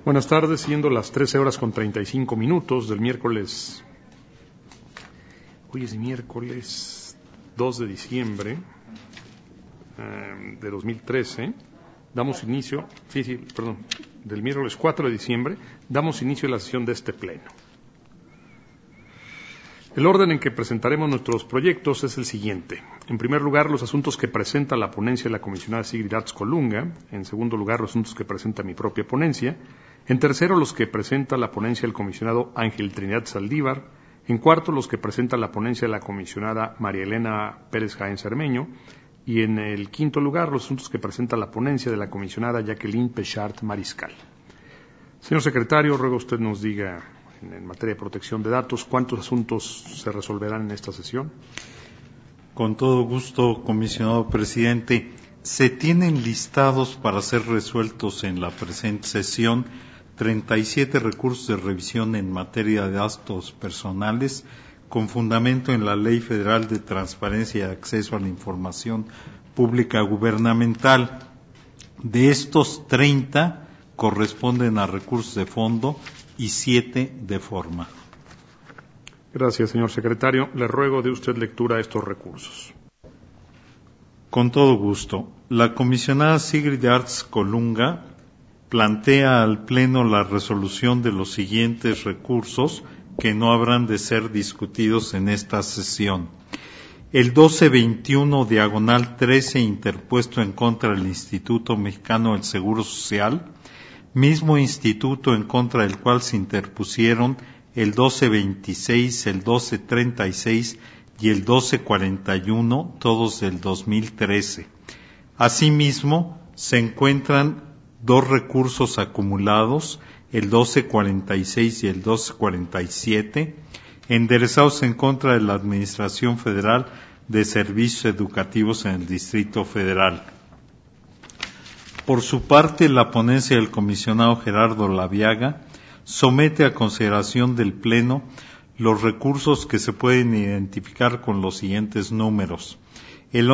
Buenas tardes, siendo las 13:35 del miércoles. Hoy es miércoles 2 de diciembre de 2013. Damos inicio, del miércoles 4 de diciembre, damos inicio a la sesión de este pleno. El orden en que presentaremos nuestros proyectos es el siguiente. En primer lugar, los asuntos que presenta la ponencia de la comisionada Sigrid Artz Colunga. En segundo lugar, los asuntos que presenta mi propia ponencia. En tercero, los que presenta la ponencia del comisionado Ángel Trinidad Saldívar. En cuarto, los que presenta la ponencia de la comisionada María Elena Pérez Jaén Cermeño. Y en el quinto lugar, los asuntos que presenta la ponencia de la comisionada Jacqueline Pechart Mariscal. Señor secretario, ruego usted nos diga, en materia de protección de datos, ¿cuántos asuntos se resolverán en esta sesión? Con todo gusto, comisionado presidente. Se tienen listados para ser resueltos en la presente sesión 37 recursos de revisión en materia de datos personales con fundamento en la Ley Federal de Transparencia y Acceso a la Información Pública Gubernamental. De estos 30 corresponden a recursos de fondo y 7 de forma. Gracias, señor secretario. Le ruego de usted lectura a estos recursos. Con todo gusto. La comisionada Sigrid Artz Colunga plantea al Pleno la resolución de los siguientes recursos que no habrán de ser discutidos en esta sesión. El 1221/13 interpuesto en contra del Instituto Mexicano del Seguro Social, mismo instituto en contra del cual se interpusieron el 1226, el 1236 y el 1241, todos del 2013. Asimismo, se encuentran dos recursos acumulados, el 1246 y el 1247, enderezados en contra de la Administración Federal de Servicios Educativos en el Distrito Federal. Por su parte, la ponencia del comisionado Gerardo Laviaga somete a consideración del Pleno los recursos que se pueden identificar con los siguientes números. El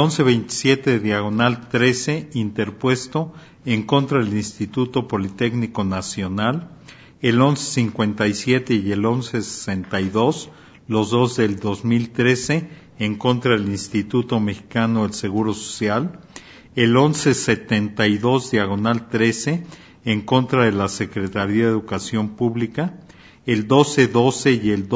1127/13 interpuesto en contra del Instituto Politécnico Nacional, el 1157 y el 1162, los dos del 2013, en contra del Instituto Mexicano del Seguro Social, el 1172/13 en contra de la Secretaría de Educación Pública, el 1212 y el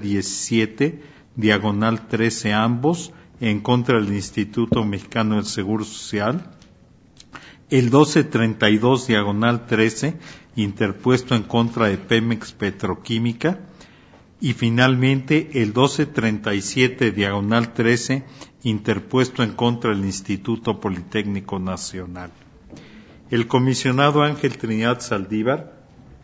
1217/13 ambos en contra del Instituto Mexicano del Seguro Social, el 1232/13 interpuesto en contra de Pemex Petroquímica y finalmente el 1237/13 interpuesto en contra del Instituto Politécnico Nacional. El comisionado Ángel Trinidad Saldívar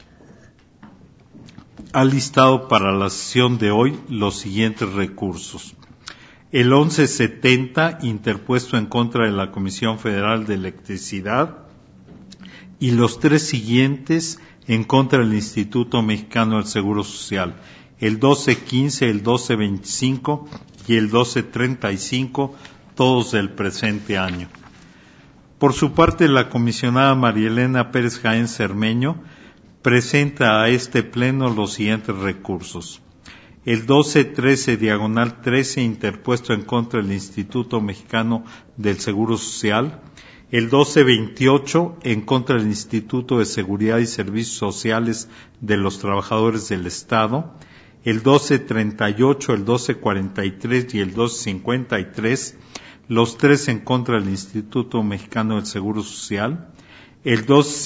ha listado para la sesión de hoy los siguientes recursos. El 1170 interpuesto en contra de la Comisión Federal de Electricidad y los tres siguientes en contra del Instituto Mexicano del Seguro Social, el 1215, el 1225 y el 1235, todos del presente año. Por su parte, la comisionada María Elena Pérez Jaén Cermeño presenta a este Pleno los siguientes recursos. El 1213/13 interpuesto en contra del Instituto Mexicano del Seguro Social, el 1228 en contra del Instituto de Seguridad y Servicios Sociales de los Trabajadores del Estado, el 1238, el 1243 y el 1253, los tres en contra del Instituto Mexicano del Seguro Social, el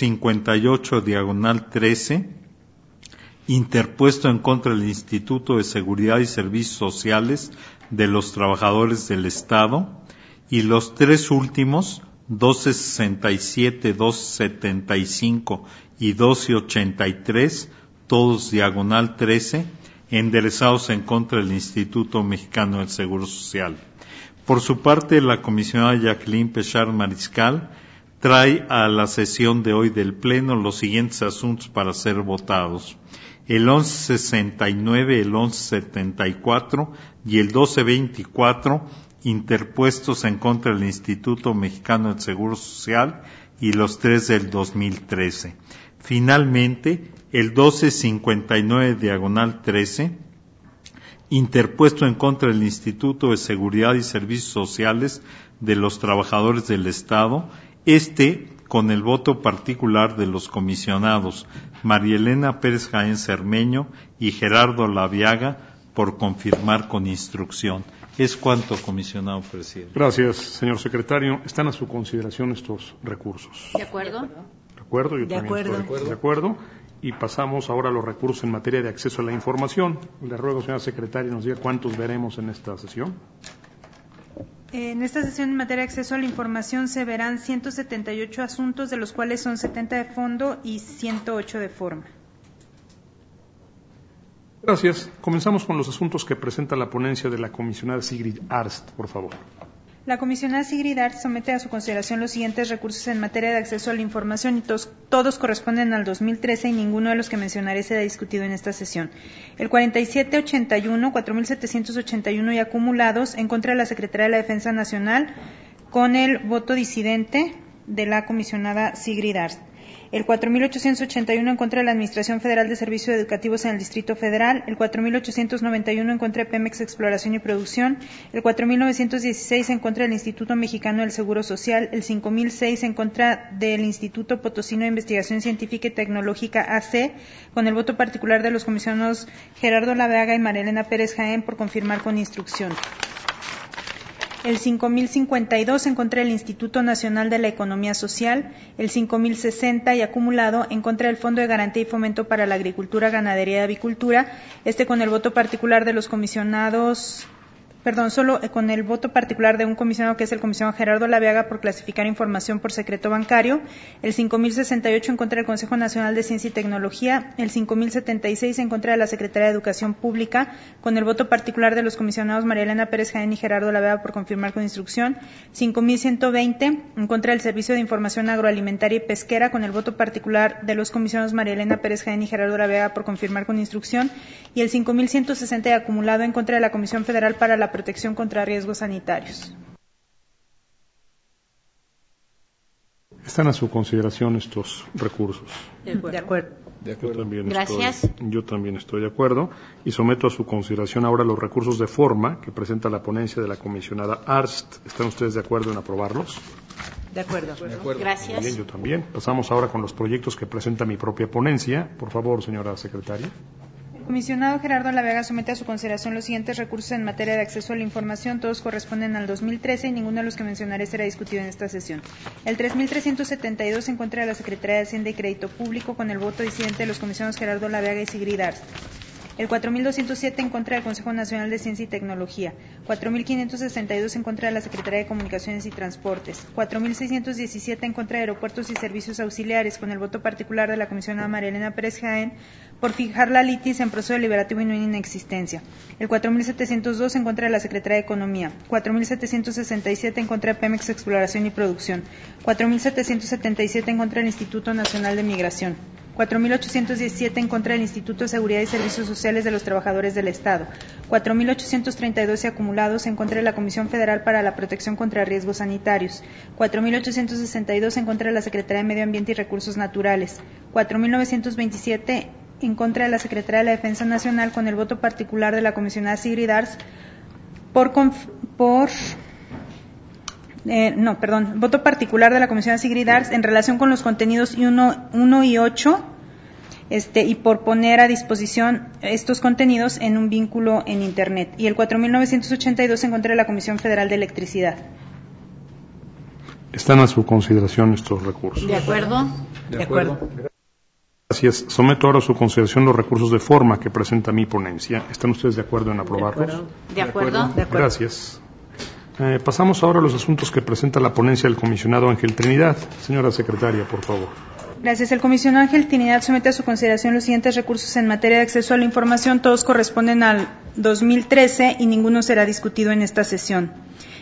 1258/13 interpuesto en contra del Instituto de Seguridad y Servicios Sociales de los Trabajadores del Estado, y los tres últimos, 1267, 1275 y 1283, todos /13, enderezados en contra del Instituto Mexicano del Seguro Social. Por su parte, la comisionada Jacqueline Pechart Mariscal trae a la sesión de hoy del Pleno los siguientes asuntos para ser votados. El 1169, el 1174 y el 1224 interpuestos en contra del Instituto Mexicano del Seguro Social y los 3 del 2013. Finalmente, el 1259/13, interpuesto en contra del Instituto de Seguridad y Servicios Sociales de los Trabajadores del Estado, con el voto particular de los comisionados María Elena Pérez Jaén Cermeño y Gerardo Laviaga, por confirmar con instrucción. Es cuanto, comisionado presidente. Gracias, señor secretario. Están a su consideración estos recursos. ¿De acuerdo? De acuerdo, yo también estoy de acuerdo. Y pasamos ahora a los recursos en materia de acceso a la información. Le ruego, señora secretaria, nos diga cuántos veremos en esta sesión. En esta sesión en materia de acceso a la información se verán 178 asuntos, de los cuales son 70 de fondo y 108 de forma. Gracias. Comenzamos con los asuntos que presenta la ponencia de la comisionada Sigrid Arzt, por favor. La comisionada Sigrid Arzt somete a su consideración los siguientes recursos en materia de acceso a la información y todos corresponden al 2013 y ninguno de los que mencionaré será discutido en esta sesión. El 4781, 4781 y acumulados en contra de la Secretaría de la Defensa Nacional con el voto disidente de la comisionada Sigrid Arzt. El 4.881 en contra de la Administración Federal de Servicios Educativos en el Distrito Federal, el 4.891 en contra de Pemex Exploración y Producción, el 4.916 en contra del Instituto Mexicano del Seguro Social, el 5.006 en contra del Instituto Potosino de Investigación Científica y Tecnológica AC, con el voto particular de los comisionados Gerardo Laviaga y María Elena Pérez Jaén, por confirmar con instrucción. El 5.052 en contra del Instituto Nacional de la Economía Social, el 5.060 y acumulado en contra del Fondo de Garantía y Fomento para la Agricultura, Ganadería y Avicultura, con el voto particular de los comisionados, solo con el voto particular de un comisionado, que es el comisionado Gerardo Laviaga, por clasificar información por secreto bancario, el 5.068 en contra del Consejo Nacional de Ciencia y Tecnología, el 5.076 en contra de la Secretaría de Educación Pública, con el voto particular de los comisionados María Elena Pérez Jaén y Gerardo Laviaga, por confirmar con instrucción, 5.120 en contra del Servicio de Información Agroalimentaria y Pesquera, con el voto particular de los comisionados María Elena Pérez Jaén y Gerardo Laviaga, por confirmar con instrucción, y el 5.160 acumulado en contra de la Comisión Federal para la Protección contra Riesgos Sanitarios. Están a su consideración estos recursos. De acuerdo. Gracias. Yo también estoy de acuerdo y someto a su consideración ahora los recursos de forma que presenta la ponencia de la comisionada Arzt. ¿Están ustedes de acuerdo en aprobarlos? De acuerdo. Gracias. Bien, yo también. Pasamos ahora con los proyectos que presenta mi propia ponencia. Por favor, señora secretaria. El comisionado Gerardo Laviaga somete a su consideración los siguientes recursos en materia de acceso a la información, todos corresponden al 2013 y ninguno de los que mencionaré será discutido en esta sesión. El 3.372 en contra de la Secretaría de Hacienda y Crédito Público, con el voto disidente de los comisionados Gerardo Laviaga y Sigrid Arzt. El 4.207 en contra del Consejo Nacional de Ciencia y Tecnología, 4.562 en contra de la Secretaría de Comunicaciones y Transportes, 4.617 en contra de Aeropuertos y Servicios Auxiliares, con el voto particular de la comisionada María Elena Pérez Jaén, por fijar la litis en proceso deliberativo y no en inexistencia. El 4.702 en contra de la Secretaría de Economía, 4.767 en contra de Pemex Exploración y Producción, 4.777 en contra del Instituto Nacional de Migración, 4.817 en contra del Instituto de Seguridad y Servicios Sociales de los Trabajadores del Estado, 4.832 acumulados en contra de la Comisión Federal para la Protección contra Riesgos Sanitarios, 4.862 en contra de la Secretaría de Medio Ambiente y Recursos Naturales, 4.927 en contra de la Secretaría de la Defensa Nacional, con el voto particular de la comisionada Sigrid Arzt voto particular de la Comisión Sigrid Arzt en relación con los contenidos 1 y 8, y por poner a disposición estos contenidos en un vínculo en Internet. Y el 4.982 en contra de la Comisión Federal de Electricidad. Están a su consideración estos recursos. De acuerdo. De acuerdo. Gracias. Someto ahora a su consideración los recursos de forma que presenta mi ponencia. ¿Están ustedes de acuerdo en aprobarlos? De acuerdo. Gracias. Pasamos ahora a los asuntos que presenta la ponencia del comisionado Ángel Trinidad. Señora secretaria, por favor. Gracias. El comisionado Ángel Trinidad somete a su consideración los siguientes recursos en materia de acceso a la información. Todos corresponden al 2013 y ninguno será discutido en esta sesión.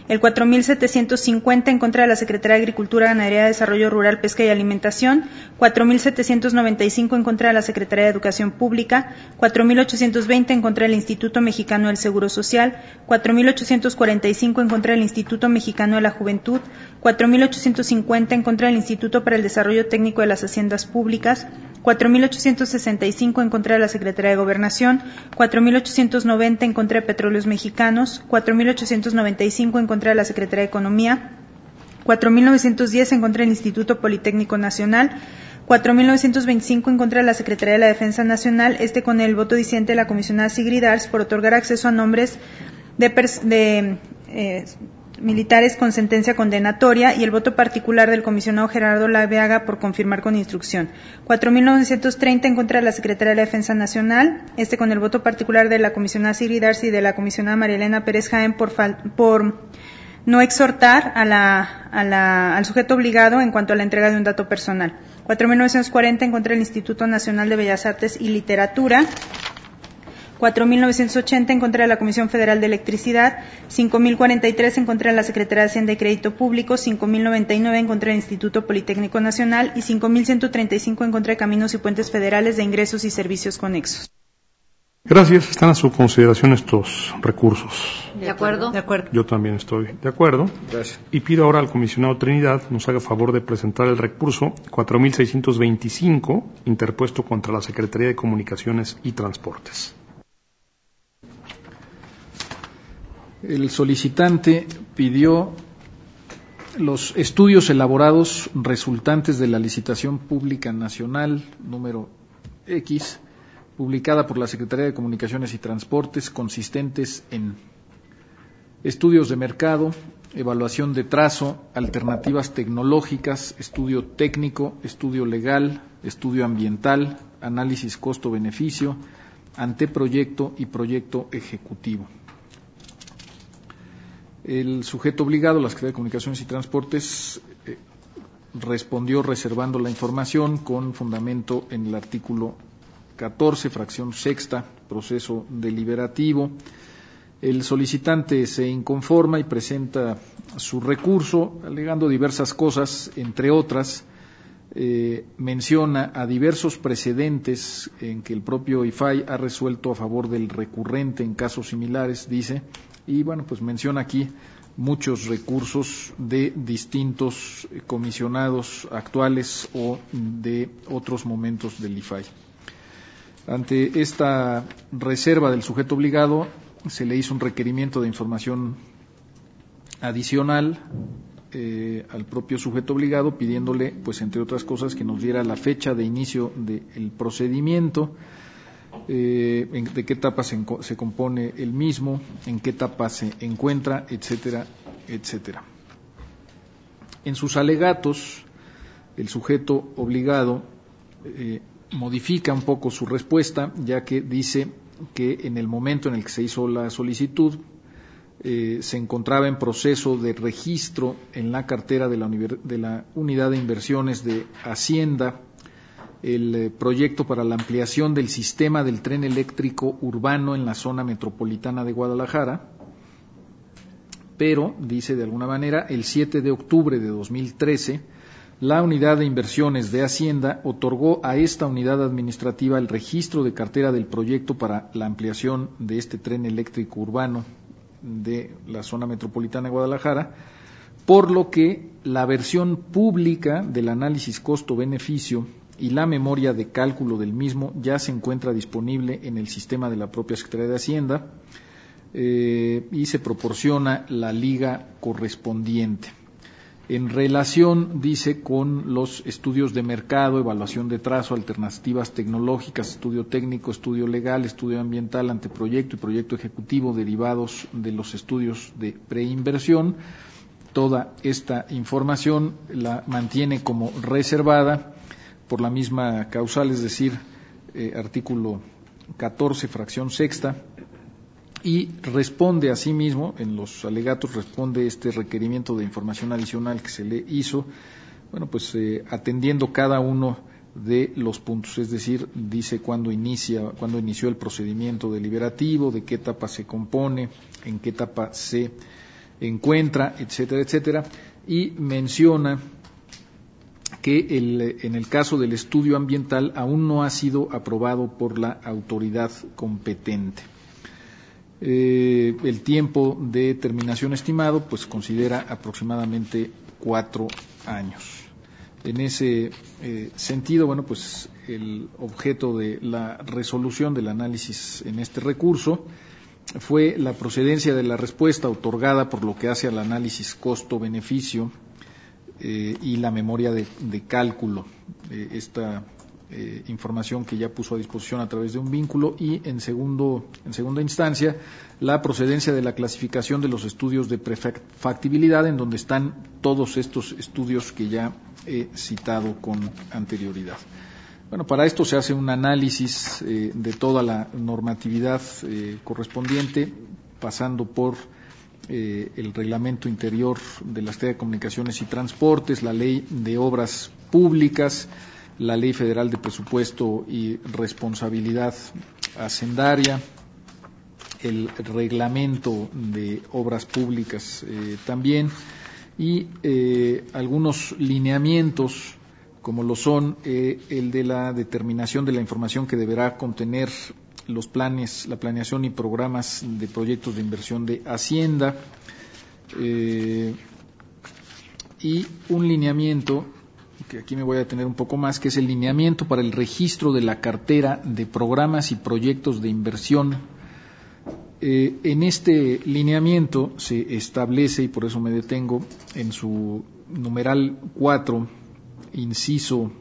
el 4750 en contra de la Secretaría de Agricultura, Ganadería, Desarrollo Rural, Pesca y Alimentación, 4795 en contra de la Secretaría de Educación Pública, 4820 en contra del Instituto Mexicano del Seguro Social, 4845 en contra del Instituto Mexicano de la Juventud, 4850 en contra del Instituto para el Desarrollo Técnico de las Haciendas Públicas, 4.865 en contra de la Secretaría de Gobernación, 4.890 en contra de Petróleos Mexicanos, 4.895 en contra de la Secretaría de Economía, 4.910 en contra del Instituto Politécnico Nacional, 4.925 en contra de la Secretaría de la Defensa Nacional, con el voto disidente de la comisionada Sigrid Arts por otorgar acceso a nombres de militares con sentencia condenatoria, y el voto particular del comisionado Gerardo Laveaga por confirmar con instrucción. 4.930 en contra de la Secretaría de la Defensa Nacional, con el voto particular de la comisionada Sigrid Arce y de la comisionada María Elena Pérez Jaén por no exhortar al sujeto obligado en cuanto a la entrega de un dato personal. 4.940 en contra del Instituto Nacional de Bellas Artes y Literatura, 4.980 en contra de la Comisión Federal de Electricidad, 5.043 en contra de la Secretaría de Hacienda y Crédito Público, 5.099 en contra del Instituto Politécnico Nacional y 5.135 en contra de Caminos y Puentes Federales de Ingresos y Servicios Conexos. Gracias. Están a su consideración estos recursos. ¿De acuerdo? De acuerdo. Yo también estoy de acuerdo. Gracias. Y pido ahora al comisionado Trinidad nos haga favor de presentar el recurso 4.625 interpuesto contra la Secretaría de Comunicaciones y Transportes. El solicitante pidió los estudios elaborados resultantes de la licitación pública nacional número X, publicada por la Secretaría de Comunicaciones y Transportes, consistentes en estudios de mercado, evaluación de trazo, alternativas tecnológicas, estudio técnico, estudio legal, estudio ambiental, análisis costo-beneficio, anteproyecto y proyecto ejecutivo. El sujeto obligado, la Secretaría de Comunicaciones y Transportes, respondió reservando la información con fundamento en el artículo 14, fracción sexta, proceso deliberativo. El solicitante se inconforma y presenta su recurso alegando diversas cosas, entre otras, menciona a diversos precedentes en que el propio IFAI ha resuelto a favor del recurrente en casos similares, dice, y bueno, pues menciona aquí muchos recursos de distintos comisionados actuales o de otros momentos del IFAI. Ante esta reserva del sujeto obligado, se le hizo un requerimiento de información adicional al propio sujeto obligado, pidiéndole, pues entre otras cosas, que nos diera la fecha de inicio del procedimiento, de qué etapa se compone el mismo, en qué etapa se encuentra, etcétera, etcétera. En sus alegatos, el sujeto obligado modifica un poco su respuesta, ya que dice que en el momento en el que se hizo la solicitud se encontraba en proceso de registro en la cartera de la Unidad de Inversiones de Hacienda el proyecto para la ampliación del sistema del tren eléctrico urbano en la zona metropolitana de Guadalajara, pero, dice de alguna manera, el 7 de octubre de 2013, la Unidad de Inversiones de Hacienda otorgó a esta unidad administrativa el registro de cartera del proyecto para la ampliación de este tren eléctrico urbano de la zona metropolitana de Guadalajara, por lo que la versión pública del análisis costo-beneficio y la memoria de cálculo del mismo ya se encuentra disponible en el sistema de la propia Secretaría de Hacienda y se proporciona la liga correspondiente. En relación, dice, con los estudios de mercado, evaluación de trazo, alternativas tecnológicas, estudio técnico, estudio legal, estudio ambiental, anteproyecto y proyecto ejecutivo derivados de los estudios de preinversión, toda esta información la mantiene como reservada por la misma causal, es decir, artículo 14, fracción sexta, y responde asimismo, en los alegatos responde este requerimiento de información adicional que se le hizo, bueno, pues atendiendo cada uno de los puntos, es decir, dice cuándo inició el procedimiento deliberativo, de qué etapa se compone, en qué etapa se encuentra, etcétera, etcétera, y menciona que en el caso del estudio ambiental aún no ha sido aprobado por la autoridad competente. El tiempo de terminación estimado pues considera aproximadamente 4 años. En ese sentido, bueno, pues el objeto de la resolución del análisis en este recurso fue la procedencia de la respuesta otorgada por lo que hace al análisis costo-beneficio y la memoria de cálculo. Esta información que ya puso a disposición a través de un vínculo, y en segunda instancia la procedencia de la clasificación de los estudios de prefactibilidad, en donde están todos estos estudios que ya he citado con anterioridad. Bueno, para esto se hace un análisis de toda la normatividad correspondiente, pasando por el reglamento interior de la Secretaría de Comunicaciones y Transportes, la Ley de Obras Públicas, la Ley Federal de Presupuesto y Responsabilidad Hacendaria, el Reglamento de Obras Públicas también, y algunos lineamientos, como lo son el de la determinación de la información que deberá contener los planes, la planeación y programas de proyectos de inversión de Hacienda, y un lineamiento que aquí me voy a detener un poco más, que es el lineamiento para el registro de la cartera de programas y proyectos de inversión. En este lineamiento se establece, y por eso me detengo, en su numeral 4, inciso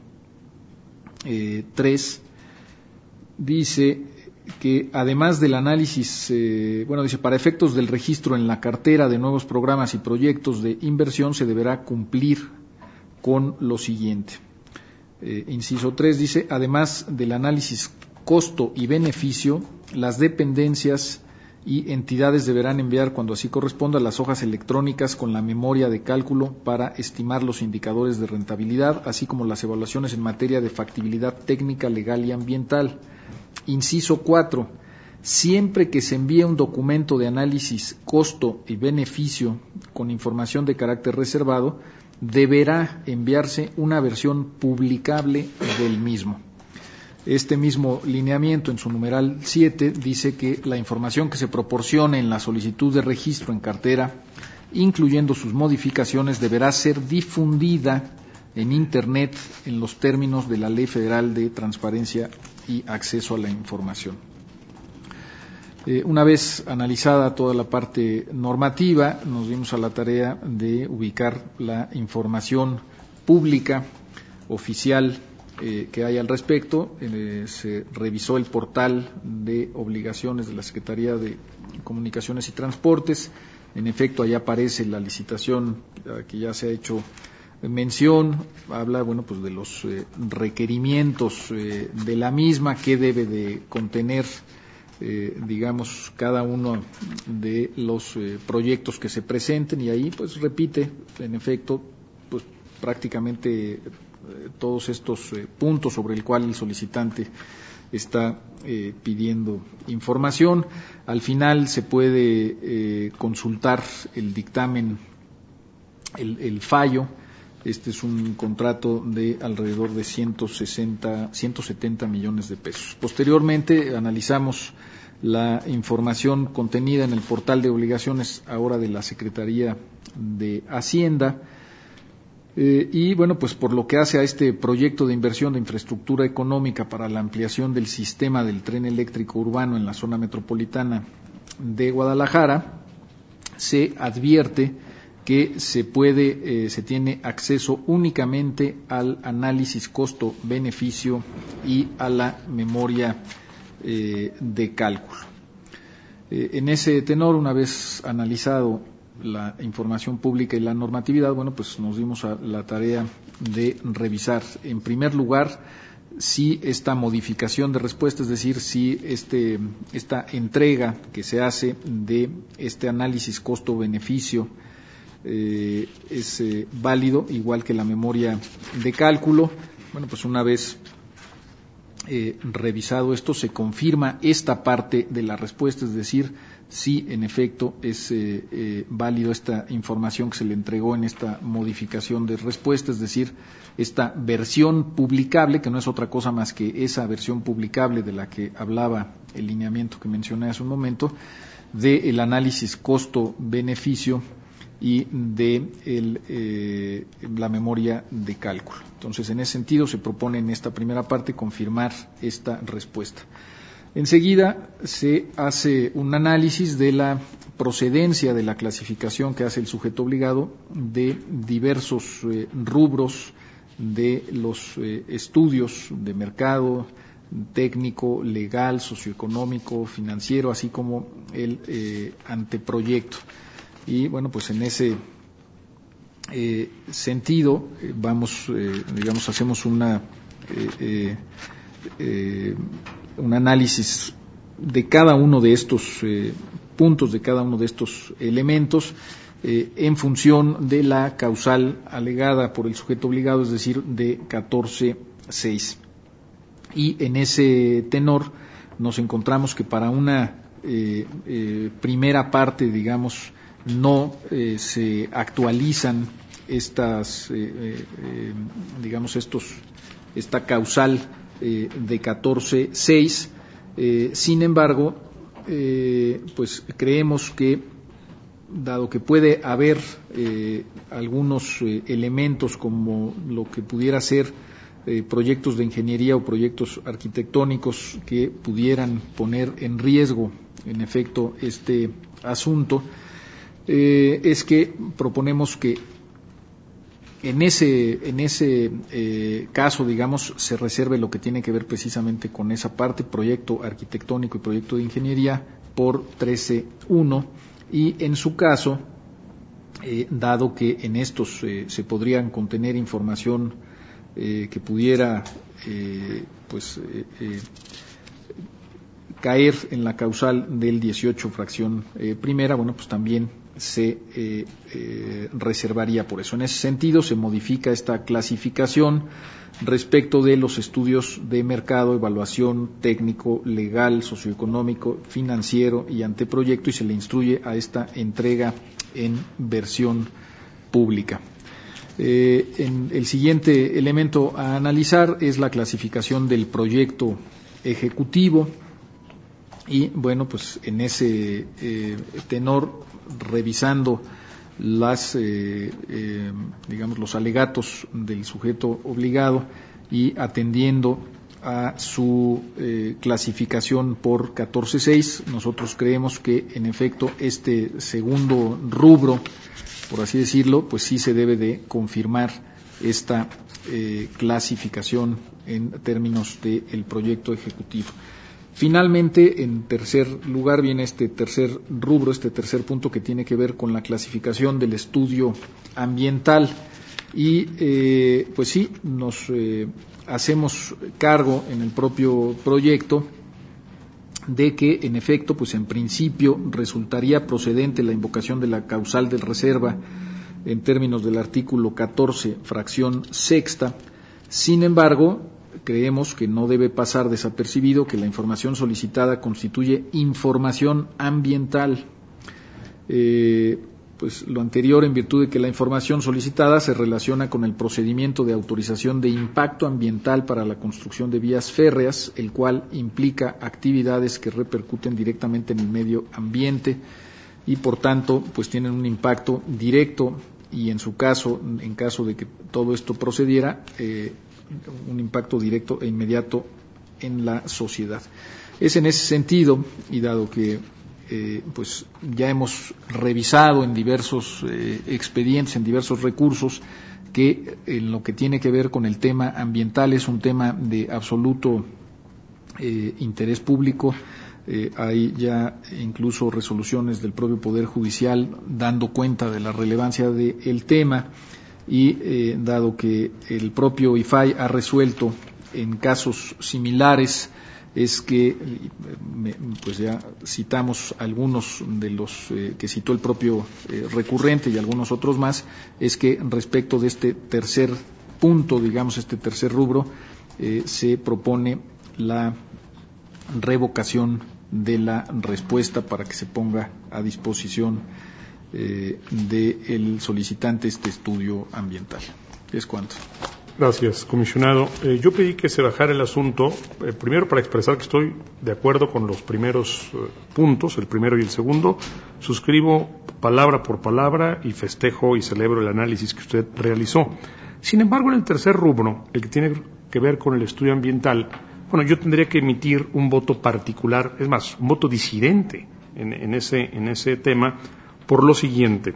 3, dice que además del análisis, dice, para efectos del registro en la cartera de nuevos programas y proyectos de inversión se deberá cumplir con lo siguiente. Inciso 3 dice, además del análisis costo y beneficio, las dependencias y entidades deberán enviar, cuando así corresponda, las hojas electrónicas con la memoria de cálculo para estimar los indicadores de rentabilidad, así como las evaluaciones en materia de factibilidad técnica, legal y ambiental. Inciso 4. Siempre que se envíe un documento de análisis costo y beneficio con información de carácter reservado, deberá enviarse una versión publicable del mismo. Este mismo lineamiento, en su numeral 7, dice que la información que se proporcione en la solicitud de registro en cartera, incluyendo sus modificaciones, deberá ser difundida en Internet en los términos de la Ley Federal de Transparencia y Acceso a la Información. Una vez analizada toda la parte normativa, nos dimos a la tarea de ubicar la información pública, oficial, que hay al respecto. Se revisó el portal de obligaciones de la Secretaría de Comunicaciones y Transportes. En efecto, allá aparece la licitación que ya se ha hecho mención, habla pues de los requerimientos de la misma, que debe de contener cada uno de los proyectos que se presenten, y ahí pues repite en efecto pues prácticamente todos estos puntos sobre el cual el solicitante está pidiendo información. Al final se puede consultar el dictamen, el fallo. Este es un contrato de alrededor de 170 millones de pesos. Posteriormente analizamos la información contenida en el portal de obligaciones ahora de la Secretaría de Hacienda, y pues por lo que hace a este proyecto de inversión de infraestructura económica para la ampliación del sistema del tren eléctrico urbano en la zona metropolitana de Guadalajara, se advierte que se tiene acceso únicamente al análisis costo-beneficio y a la memoria de cálculo. En ese tenor, una vez analizado la información pública y la normatividad, pues nos dimos a la tarea de revisar, en primer lugar, si esta modificación de respuesta, es decir, si esta entrega que se hace de este análisis costo-beneficio es válido, igual que la memoria de cálculo. Pues una vez revisado esto, se confirma esta parte de la respuesta, es decir, si en efecto es válido esta información que se le entregó en esta modificación de respuesta, es decir, esta versión publicable, que no es otra cosa más que esa versión publicable de la que hablaba el lineamiento que mencioné hace un momento, del análisis costo-beneficio y de la memoria de cálculo. Entonces, en ese sentido, se propone en esta primera parte confirmar esta respuesta. Enseguida se hace un análisis de la procedencia de la clasificación que hace el sujeto obligado de diversos rubros de los estudios de mercado, técnico, legal, socioeconómico, financiero, así como el anteproyecto. Y bueno, pues en ese sentido hacemos un análisis de cada uno de estos puntos, de cada uno de estos elementos, en función de la causal alegada por el sujeto obligado, es decir, de 14.6. Y en ese tenor nos encontramos que para una primera parte, digamos, no se actualizan esta causal de 14.6. Sin embargo, pues creemos que, dado que puede haber algunos elementos como lo que pudiera ser proyectos de ingeniería o proyectos arquitectónicos que pudieran poner en riesgo, en efecto, este asunto, es que proponemos que en ese caso, digamos, se reserve lo que tiene que ver precisamente con esa parte, proyecto arquitectónico y proyecto de ingeniería, por 13.1, y en su caso, dado que en estos se podrían contener información que pudiera caer en la causal del 18 fracción primera, bueno, pues también se reservaría por eso. En ese sentido, se modifica esta clasificación respecto de los estudios de mercado, evaluación técnico, legal, socioeconómico, financiero y anteproyecto, y se le instruye a esta entrega en versión pública. El siguiente elemento a analizar es la clasificación del proyecto ejecutivo. Y bueno, pues en ese tenor, revisando los alegatos del sujeto obligado y atendiendo a su clasificación por 14.6, nosotros creemos que en efecto este segundo rubro, por así decirlo, pues sí se debe de confirmar esta clasificación en términos del proyecto ejecutivo. Finalmente, en tercer lugar viene este tercer rubro, este tercer punto que tiene que ver con la clasificación del estudio ambiental. Y pues sí, nos hacemos cargo en el propio proyecto de que en efecto, pues en principio resultaría procedente la invocación de la causal de reserva en términos del artículo 14, fracción sexta. Sin embargo, creemos que no debe pasar desapercibido que la información solicitada constituye información ambiental. Pues lo anterior en virtud de que la información solicitada se relaciona con el procedimiento de autorización de impacto ambiental para la construcción de vías férreas, el cual implica actividades que repercuten directamente en el medio ambiente y por tanto pues tienen un impacto directo y en caso de que todo esto procediera, un impacto directo e inmediato en la sociedad. Es en ese sentido, y dado que pues ya hemos revisado en diversos expedientes, en diversos recursos, que en lo que tiene que ver con el tema ambiental es un tema de absoluto interés público. Hay ya incluso resoluciones del propio Poder Judicial dando cuenta de la relevancia del tema. Y dado que el propio IFAI ha resuelto en casos similares, es que pues ya citamos algunos de los que citó el propio recurrente y algunos otros más, es que respecto de este tercer punto, digamos este tercer rubro, se propone la revocación de la respuesta para que se ponga a disposición del solicitante este estudio ambiental. Es cuanto. Gracias, comisionado. Yo pedí que se bajara el asunto, primero para expresar que estoy de acuerdo con los primeros puntos, el primero y el segundo. Suscribo palabra por palabra y festejo y celebro el análisis que usted realizó. Sin embargo, en el tercer rubro, el que tiene que ver con el estudio ambiental, bueno, yo tendría que emitir un voto particular, es más, un voto disidente en ese tema, por lo siguiente.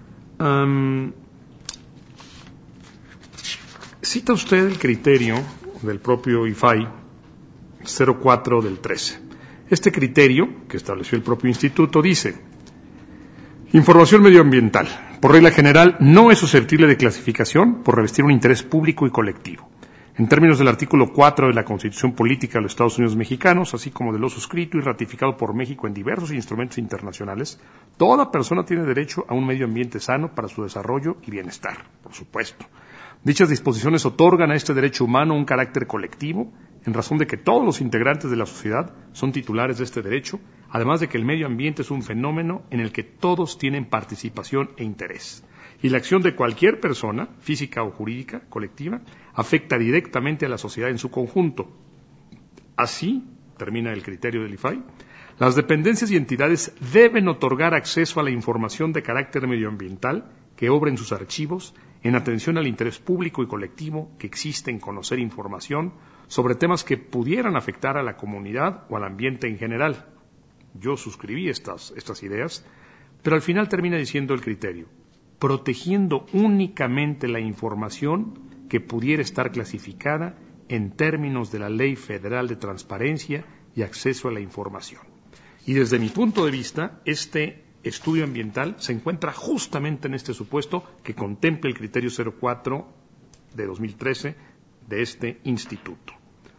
Cita usted el criterio del propio IFAI 04 del 13. Este criterio, que estableció el propio instituto, dice: información medioambiental, por regla general, no es susceptible de clasificación por revestir un interés público y colectivo. En términos del artículo 4 de la Constitución Política de los Estados Unidos Mexicanos, así como de lo suscrito y ratificado por México en diversos instrumentos internacionales, toda persona tiene derecho a un medio ambiente sano para su desarrollo y bienestar, por supuesto. Dichas disposiciones otorgan a este derecho humano un carácter colectivo, en razón de que todos los integrantes de la sociedad son titulares de este derecho, además de que el medio ambiente es un fenómeno en el que todos tienen participación e interés. Y la acción de cualquier persona, física o jurídica, colectiva, afecta directamente a la sociedad en su conjunto. Así, termina el criterio del IFAI, las dependencias y entidades deben otorgar acceso a la información de carácter medioambiental que obra en sus archivos en atención al interés público y colectivo que existe en conocer información sobre temas que pudieran afectar a la comunidad o al ambiente en general. Yo suscribí estas ideas, pero al final termina diciendo el criterio: protegiendo únicamente la información que pudiera estar clasificada en términos de la Ley Federal de Transparencia y Acceso a la Información. Y desde mi punto de vista, este estudio ambiental se encuentra justamente en este supuesto que contempla el criterio 04 de 2013 de este instituto.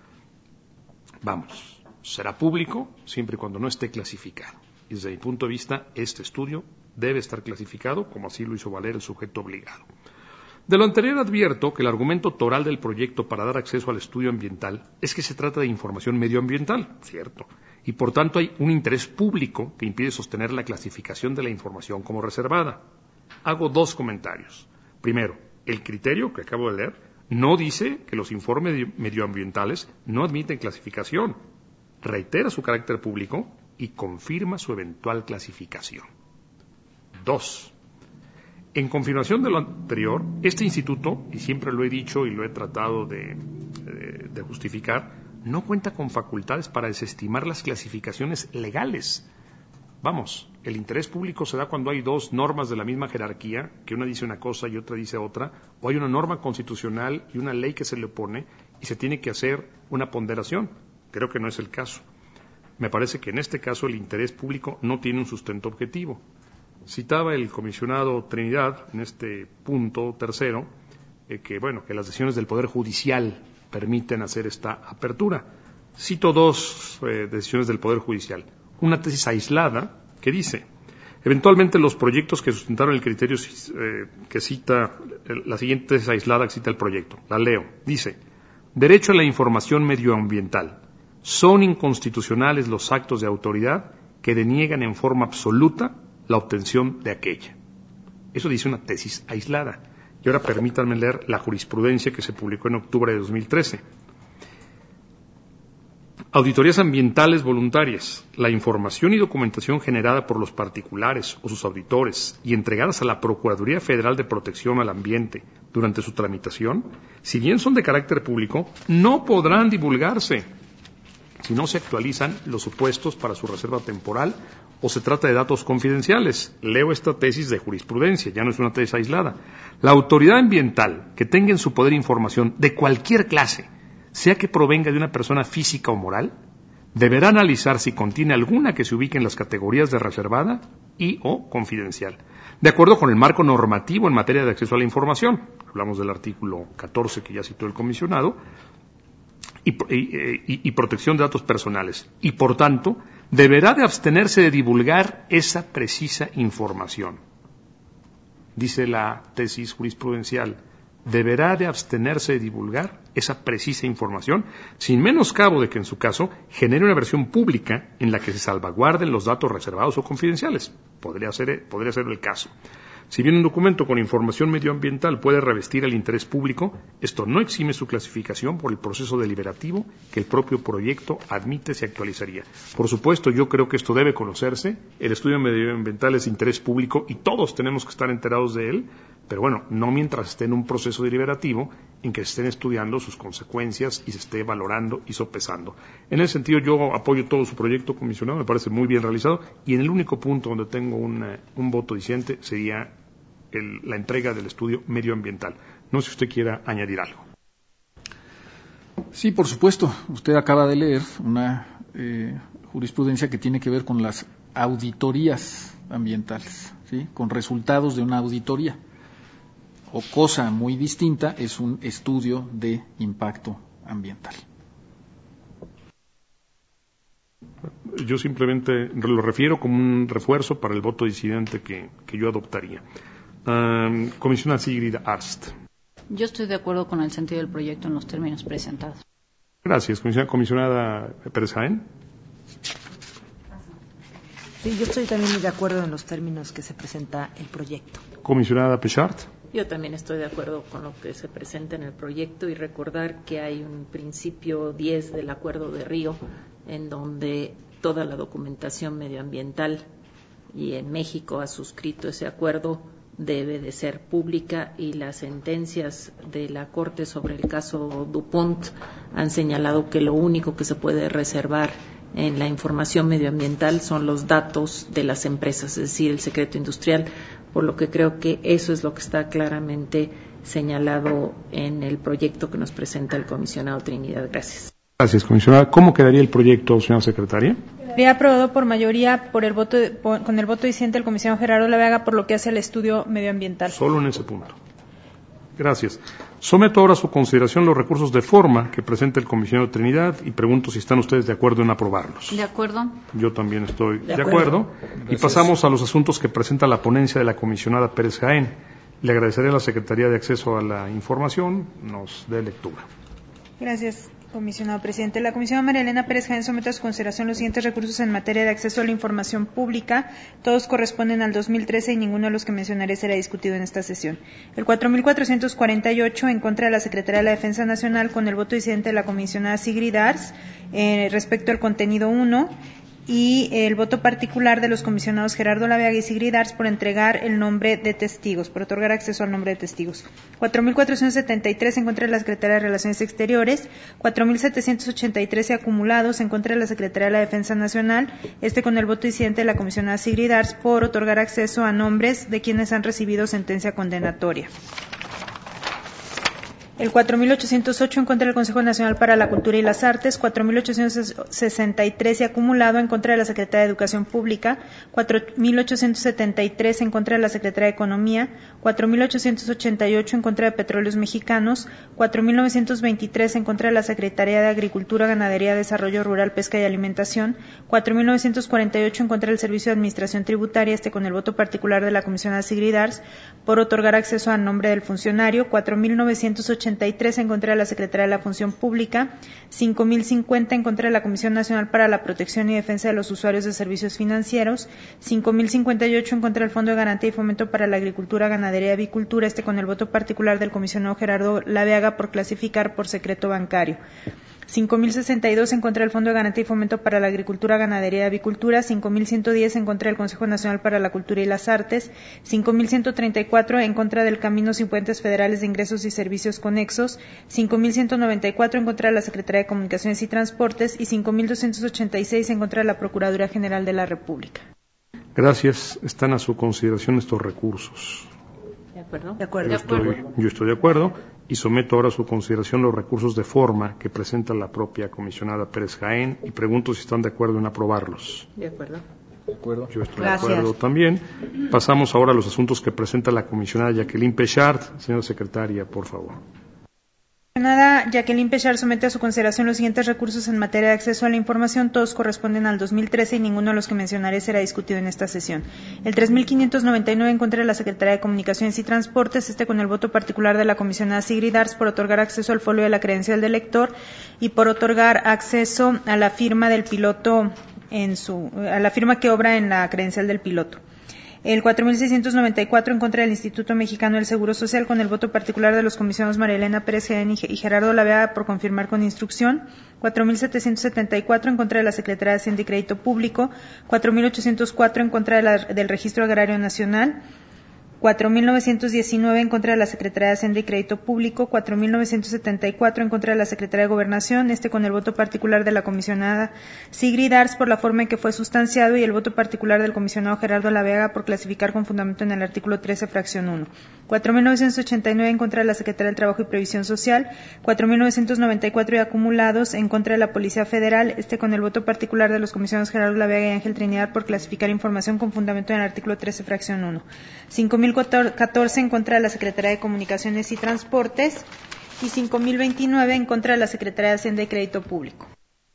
Vamos, será público siempre y cuando no esté clasificado. Y desde mi punto de vista, este estudio debe estar clasificado, como así lo hizo valer el sujeto obligado. De lo anterior advierto que el argumento toral del proyecto para dar acceso al estudio ambiental es que se trata de información medioambiental, cierto, y por tanto hay un interés público que impide sostener la clasificación de la información como reservada. Hago dos comentarios. Primero, el criterio que acabo de leer no dice que los informes medioambientales no admiten clasificación, reitera su carácter público y confirma su eventual clasificación. 2. En confirmación de lo anterior, este instituto, y siempre lo he dicho y lo he tratado de justificar, no cuenta con facultades para desestimar las clasificaciones legales. Vamos, el interés público se da cuando hay dos normas de la misma jerarquía, que una dice una cosa y otra dice otra, o hay una norma constitucional y una ley que se le opone y se tiene que hacer una ponderación. Creo que no es el caso. Me parece que en este caso el interés público no tiene un sustento objetivo. Citaba el comisionado Trinidad en este punto tercero que las decisiones del Poder Judicial permiten hacer esta apertura. Cito dos decisiones del Poder Judicial. Una tesis aislada que dice: eventualmente los proyectos que sustentaron el criterio que cita, la siguiente tesis aislada que cita el proyecto, la leo, dice: derecho a la información medioambiental. Son inconstitucionales los actos de autoridad que deniegan en forma absoluta la obtención de aquella. Eso dice una tesis aislada. Y ahora permítanme leer la jurisprudencia que se publicó en octubre de 2013. Auditorías ambientales voluntarias. La información y documentación generada por los particulares o sus auditores y entregadas a la Procuraduría Federal de Protección al Ambiente durante su tramitación, si bien son de carácter público, no podrán divulgarse si no se actualizan los supuestos para su reserva temporal o se trata de datos confidenciales. Leo esta tesis de jurisprudencia, ya no es una tesis aislada. La autoridad ambiental que tenga en su poder información de cualquier clase, sea que provenga de una persona física o moral, deberá analizar si contiene alguna que se ubique en las categorías de reservada y o confidencial, de acuerdo con el marco normativo en materia de acceso a la información. Hablamos del artículo 14 que ya citó el comisionado, y protección de datos personales, y por tanto deberá de abstenerse de divulgar esa precisa información. Dice la tesis jurisprudencial deberá de abstenerse de divulgar esa precisa información, sin menoscabo de que en su caso genere una versión pública en la que se salvaguarden los datos reservados o confidenciales. Podría ser el caso. Si bien un documento con información medioambiental puede revestir el interés público, esto no exime su clasificación por el proceso deliberativo que el propio proyecto admite se actualizaría. Por supuesto, yo creo que esto debe conocerse. El estudio medioambiental es de interés público y todos tenemos que estar enterados de él, pero bueno, no mientras esté en un proceso deliberativo en que se estén estudiando sus consecuencias y se esté valorando y sopesando. En ese sentido, yo apoyo todo su proyecto, comisionado, me parece muy bien realizado, y en el único punto donde tengo un voto disente sería la entrega del estudio medioambiental. No sé si usted quiera añadir algo. Sí, por supuesto. Usted acaba de leer una jurisprudencia que tiene que ver con las auditorías ambientales, ¿sí? Con resultados de una auditoría. O cosa muy distinta es un estudio de impacto ambiental. Yo simplemente lo refiero como un refuerzo para el voto disidente que yo adoptaría. Comisionada Sigrid Arzt. Yo estoy de acuerdo con el sentido del proyecto en los términos presentados. Gracias. Comisionada Pérez Jaén. Sí, yo estoy también de acuerdo en los términos que se presenta el proyecto. Comisionada Pechart. Yo también estoy de acuerdo con lo que se presenta en el proyecto y recordar que hay un principio 10 del Acuerdo de Río en donde toda la documentación medioambiental, y en México ha suscrito ese acuerdo, debe de ser pública, y las sentencias de la Corte sobre el caso DuPont han señalado que lo único que se puede reservar en la información medioambiental son los datos de las empresas, es decir, el secreto industrial, por lo que creo que eso es lo que está claramente señalado en el proyecto que nos presenta el comisionado Trinidad. Gracias. Gracias, comisionada. ¿Cómo quedaría el proyecto, señora secretaria? Quedaría aprobado por mayoría con el voto diciente del comisionado Gerardo Laveaga, por lo que hace el estudio medioambiental. Solo en ese punto. Gracias. Someto ahora a su consideración los recursos de forma que presenta el comisionado Trinidad y pregunto si están ustedes de acuerdo en aprobarlos. De acuerdo. Yo también estoy de acuerdo. Y pasamos a los asuntos que presenta la ponencia de la comisionada Pérez Jaén. Le agradeceré a la Secretaría de Acceso a la Información nos dé lectura. Gracias, comisionado presidente. La comisionada María Elena Pérez Jaén somete a su consideración los siguientes recursos en materia de acceso a la información pública. Todos corresponden al 2013 y ninguno de los que mencionaré será discutido en esta sesión. El 4448 en contra de la Secretaría de la Defensa Nacional con el voto disidente de la comisionada Sigrid Arz respecto al contenido 1. Y el voto particular de los comisionados Gerardo Laveaga y Sigrid Arz por entregar el nombre de testigos, por otorgar acceso al nombre de testigos. 4.473 en contra de la Secretaría de Relaciones Exteriores, 4.783 acumulados en contra de la Secretaría de la Defensa Nacional, con el voto disidente de la comisionada Sigrid Arz por otorgar acceso a nombres de quienes han recibido sentencia condenatoria. El 4.808 en contra del Consejo Nacional para la Cultura y las Artes, 4.863 y acumulado en contra de la Secretaría de Educación Pública, 4.873 en contra de la Secretaría de Economía, 4.888 en contra de Petróleos Mexicanos, 4.923 en contra de la Secretaría de Agricultura, Ganadería, Desarrollo Rural, Pesca y Alimentación, 4.948 en contra del Servicio de Administración Tributaria, con el voto particular de la comisionada Sigrid Arz por otorgar acceso a nombre del funcionario, 4.983 en contra de la Secretaría de la Función Pública, 5.050 en contra de la Comisión Nacional para la Protección y Defensa de los Usuarios de Servicios Financieros, 5.058 en contra del Fondo de Garantía y Fomento para la Agricultura, Ganadería y Avicultura, con el voto particular del comisionado Gerardo Laveaga por clasificar por secreto bancario. 5.062 en contra del Fondo de Garantía y Fomento para la Agricultura, Ganadería y Avicultura, 5.110 en contra del Consejo Nacional para la Cultura y las Artes, 5.134 en contra del Caminos y Puentes Federales de Ingresos y Servicios Conexos, 5.194 en contra de la Secretaría de Comunicaciones y Transportes y 5.286 en contra de la Procuraduría General de la República. Gracias. Están a su consideración estos recursos. ¿De acuerdo? De acuerdo. Yo estoy de acuerdo y someto ahora a su consideración los recursos de forma que presenta la propia comisionada Pérez Jaén y pregunto si están de acuerdo en aprobarlos. De acuerdo. De acuerdo. Yo estoy Gracias. de acuerdo también. Pasamos ahora a los asuntos que presenta la comisionada Jacqueline Pechart. Señora secretaria, por favor. Jacqueline Pechard somete a su consideración los siguientes recursos en materia de acceso a la información. Todos corresponden al 2013 y ninguno de los que mencionaré será discutido en esta sesión. El 3599 en contra de la Secretaría de Comunicaciones y Transportes, con el voto particular de la comisionada Sigrid Arts por otorgar acceso al folio de la credencial del lector y por otorgar acceso a la firma del piloto a la firma que obra en la credencial del piloto. El 4694 en contra del Instituto Mexicano del Seguro Social, con el voto particular de los comisionados María Elena Pérez Gedén y Gerardo Lavega por confirmar con instrucción. 4774 en contra de la Secretaría de Hacienda y Crédito Público. 4804 en contra del Registro Agrario Nacional. 4.919 en contra de la Secretaría de Hacienda y Crédito Público, 4.974 en contra de la Secretaría de Gobernación, con el voto particular de la comisionada Sigrid Arts por la forma en que fue sustanciado y el voto particular del comisionado Gerardo Lavega por clasificar con fundamento en el artículo 13, fracción 1. 4.989 en contra de la Secretaría del Trabajo y Previsión Social, 4.994 y acumulados en contra de la Policía Federal, con el voto particular de los comisionados Gerardo Lavega y Ángel Trinidad por clasificar información con fundamento en el artículo 13, fracción 1. 5.014 en contra de la Secretaría de Comunicaciones y Transportes y 5.029 en contra de la Secretaría de Hacienda y Crédito Público.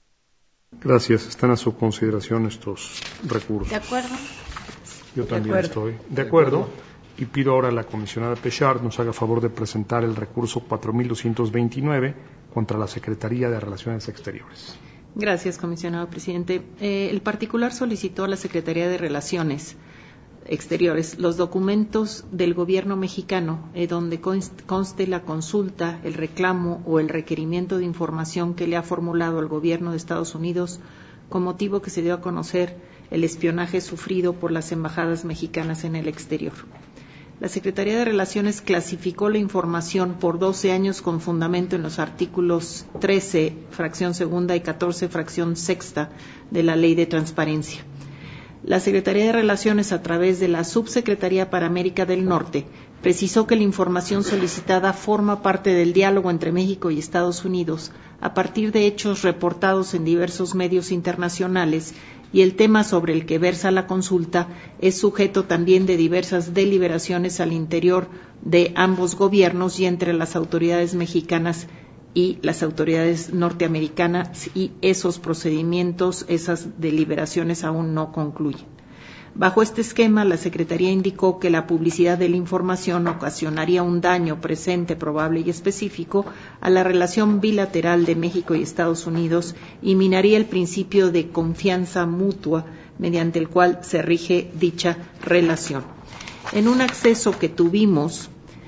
Gracias. Están a su consideración estos recursos. ¿De acuerdo? Yo también estoy de acuerdo. Y pido ahora a la comisionada Pechard nos haga favor de presentar el recurso 4.229 contra la Secretaría de Relaciones Exteriores. Gracias, comisionado presidente. El particular solicitó a la Secretaría de Relaciones Exteriores los documentos del gobierno mexicano donde conste la consulta, el reclamo o el requerimiento de información que le ha formulado el gobierno de Estados Unidos con motivo que se dio a conocer el espionaje sufrido por las embajadas mexicanas en el exterior. La Secretaría de Relaciones clasificó la información por 12 años con fundamento en los artículos 13, fracción segunda y 14, fracción sexta de la Ley de Transparencia. La Secretaría de Relaciones, a través de la Subsecretaría para América del Norte, precisó que la información solicitada forma parte del diálogo entre México y Estados Unidos a partir de hechos reportados en diversos medios internacionales y el tema sobre el que versa la consulta es sujeto también de diversas deliberaciones al interior de ambos gobiernos y entre las autoridades mexicanas y las autoridades norteamericanas, y esos procedimientos, esas deliberaciones aún no concluyen. Bajo este esquema, la Secretaría indicó que la publicidad de la información ocasionaría un daño presente, probable y específico a la relación bilateral de México y Estados Unidos y minaría el principio de confianza mutua mediante el cual se rige dicha relación. En un acceso que tuvimos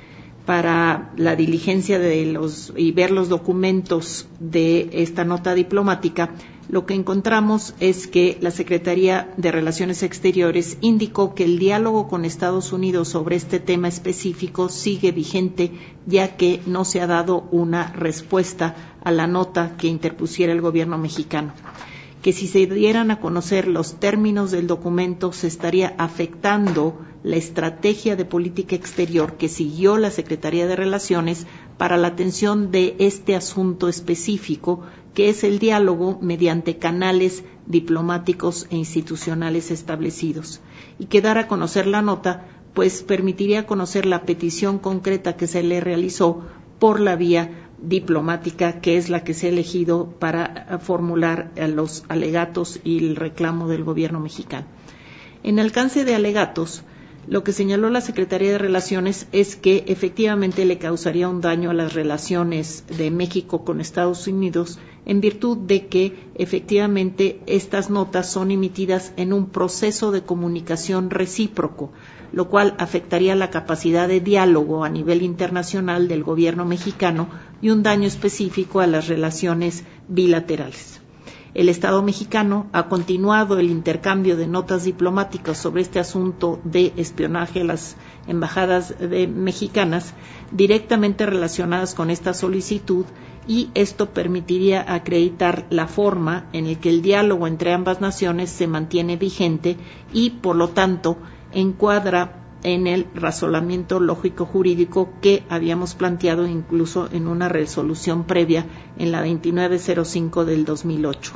para la diligencia y ver los documentos de esta nota diplomática, lo que encontramos es que la Secretaría de Relaciones Exteriores indicó que el diálogo con Estados Unidos sobre este tema específico sigue vigente, ya que no se ha dado una respuesta a la nota que interpusiera el gobierno mexicano. Que si se dieran a conocer los términos del documento se estaría afectando la estrategia de política exterior que siguió la Secretaría de Relaciones para la atención de este asunto específico, que es el diálogo mediante canales diplomáticos e institucionales establecidos. Y que dar a conocer la nota, pues permitiría conocer la petición concreta que se le realizó por la vía diplomática, que es la que se ha elegido para formular los alegatos y el reclamo del gobierno mexicano. En alcance de alegatos, lo que señaló la Secretaría de Relaciones es que efectivamente le causaría un daño a las relaciones de México con Estados Unidos en virtud de que efectivamente estas notas son emitidas en un proceso de comunicación recíproco, lo cual afectaría la capacidad de diálogo a nivel internacional del gobierno mexicano y un daño específico a las relaciones bilaterales. El Estado mexicano ha continuado el intercambio de notas diplomáticas sobre este asunto de espionaje a las embajadas mexicanas directamente relacionadas con esta solicitud, y esto permitiría acreditar la forma en la que el diálogo entre ambas naciones se mantiene vigente y, por lo tanto, encuadra en el razonamiento lógico jurídico que habíamos planteado incluso en una resolución previa en la 2905 del 2008.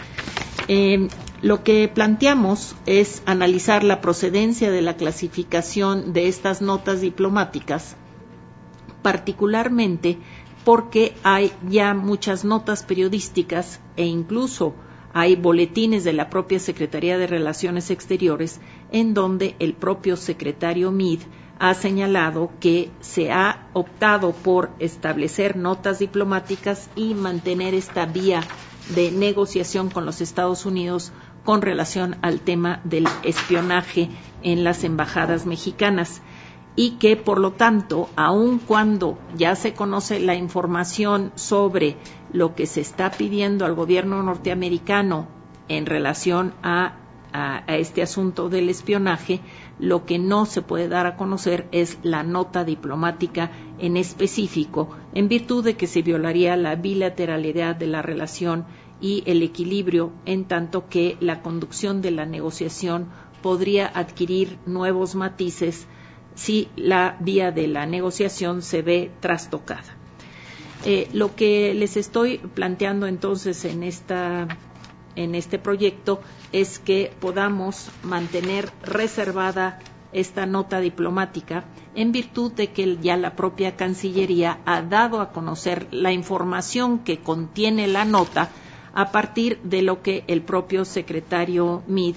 Lo que planteamos es analizar la procedencia de la clasificación de estas notas diplomáticas, particularmente porque hay ya muchas notas periodísticas e incluso hay boletines de la propia Secretaría de Relaciones Exteriores en donde el propio secretario Meade ha señalado que se ha optado por establecer notas diplomáticas y mantener esta vía de negociación con los Estados Unidos con relación al tema del espionaje en las embajadas mexicanas, y que, por lo tanto, aun cuando ya se conoce la información sobre lo que se está pidiendo al gobierno norteamericano en relación a este asunto del espionaje, lo que no se puede dar a conocer es la nota diplomática en específico, en virtud de que se violaría la bilateralidad de la relación y el equilibrio, en tanto que la conducción de la negociación podría adquirir nuevos matices si la vía de la negociación se ve trastocada. Lo que les estoy planteando entonces en este proyecto es que podamos mantener reservada esta nota diplomática en virtud de que ya la propia Cancillería ha dado a conocer la información que contiene la nota a partir de lo que el propio secretario Meade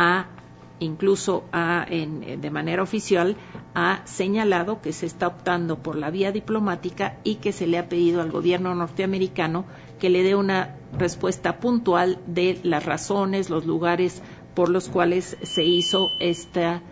de manera oficial ha señalado que se está optando por la vía diplomática y que se le ha pedido al gobierno norteamericano que le dé una respuesta puntual de las razones, los lugares por los cuales se hizo este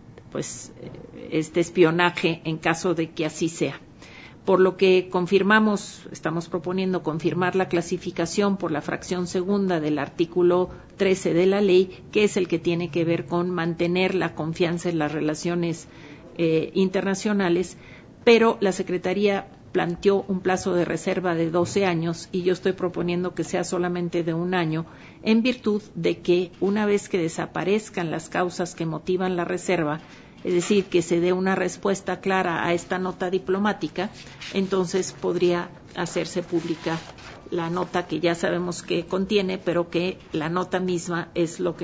espionaje en caso de que así sea. Por lo que estamos proponiendo confirmar la clasificación por la fracción segunda del artículo 13 de la ley, que es el que tiene que ver con mantener la confianza en las relaciones internacionales, pero la Secretaría planteó un plazo de reserva de 12 años y yo estoy proponiendo que sea solamente de 1 año, en virtud de que una vez que desaparezcan las causas que motivan la reserva, es decir, que se dé una respuesta clara a esta nota diplomática, entonces podría hacerse pública la nota que ya sabemos que contiene, pero que la nota misma es lo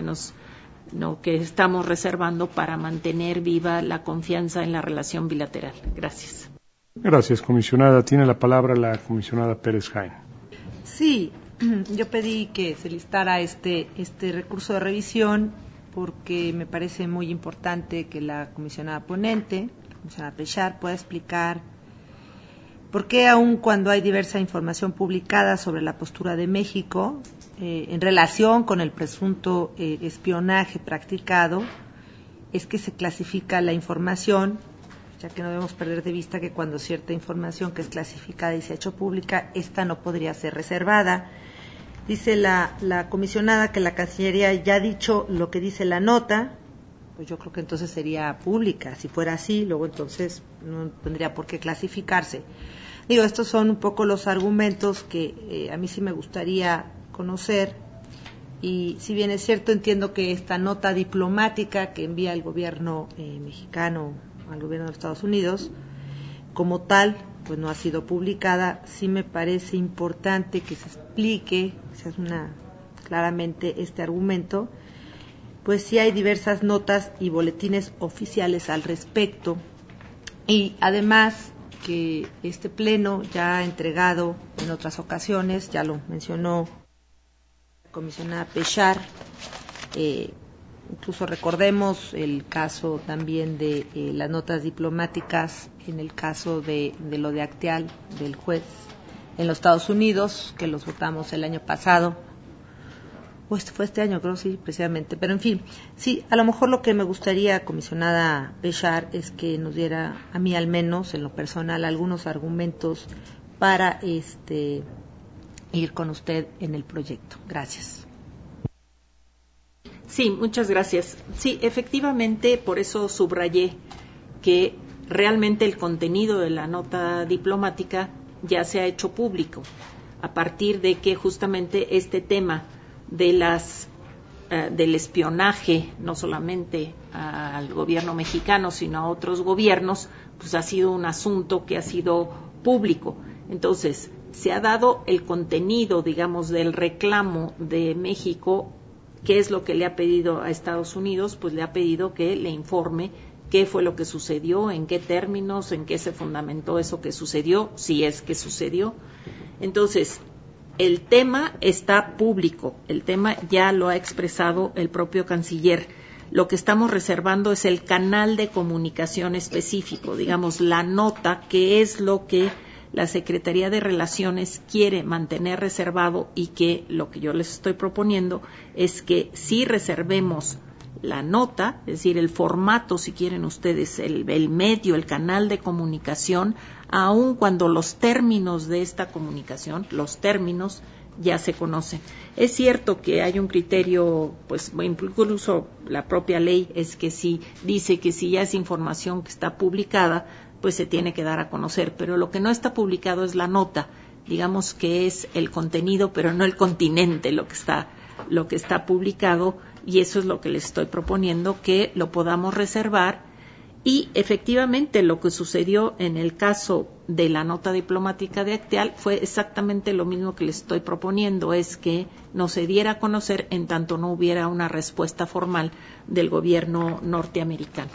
que estamos reservando para mantener viva la confianza en la relación bilateral. Gracias. Gracias, comisionada. Tiene la palabra la comisionada Pérez Jaén. Sí, yo pedí que se listara este recurso de revisión porque me parece muy importante que la comisionada ponente, la comisionada Pechar, pueda explicar por qué, aun cuando hay diversa información publicada sobre la postura de México en relación con el presunto espionaje practicado, es que se clasifica la información, ya que no debemos perder de vista que cuando cierta información que es clasificada y se ha hecho pública, esta no podría ser reservada. Dice la comisionada que la Cancillería ya ha dicho lo que dice la nota, pues yo creo que entonces sería pública. Si fuera así, luego entonces no tendría por qué clasificarse. Estos son un poco los argumentos que a mí sí me gustaría conocer. Y si bien es cierto, entiendo que esta nota diplomática que envía el gobierno mexicano al gobierno de Estados Unidos, como tal, pues no ha sido publicada, sí me parece importante que se explique, se haga claramente este argumento, pues sí hay diversas notas y boletines oficiales al respecto, y además que este pleno ya ha entregado en otras ocasiones, ya lo mencionó la comisionada Pechar, incluso recordemos el caso también de las notas diplomáticas en el caso de lo de Acteal, del juez en los Estados Unidos, que los votamos el año pasado, o fue este año, creo, sí, precisamente, pero en fin, sí, a lo mejor lo que me gustaría, comisionada Pechar, es que nos diera, a mí al menos, en lo personal, algunos argumentos para ir con usted en el proyecto. Gracias. Sí, muchas gracias. Sí, efectivamente, por eso subrayé que realmente el contenido de la nota diplomática ya se ha hecho público, a partir de que justamente este tema de del espionaje, no solamente al gobierno mexicano, sino a otros gobiernos, pues ha sido un asunto que ha sido público. Entonces, se ha dado el contenido, digamos, del reclamo de México. ¿Qué es lo que le ha pedido a Estados Unidos? Pues le ha pedido que le informe qué fue lo que sucedió, en qué términos, en qué se fundamentó eso que sucedió, si es que sucedió. Entonces, el tema está público, el tema ya lo ha expresado el propio canciller. Lo que estamos reservando es el canal de comunicación específico, digamos, la nota, que es lo que la Secretaría de Relaciones quiere mantener reservado, y que lo que yo les estoy proponiendo es que sí reservemos la nota, es decir, el formato, si quieren ustedes, el medio, el canal de comunicación, aun cuando los términos de esta comunicación, los términos ya se conocen. Es cierto que hay un criterio, pues incluso la propia ley es que si dice que si ya es información que está publicada, pues se tiene que dar a conocer, pero lo que no está publicado es la nota, digamos que es el contenido, pero no el continente lo que está publicado, y eso es lo que les estoy proponiendo, que lo podamos reservar. Y efectivamente lo que sucedió en el caso de la nota diplomática de Acteal fue exactamente lo mismo que les estoy proponiendo, es que no se diera a conocer en tanto no hubiera una respuesta formal del gobierno norteamericano.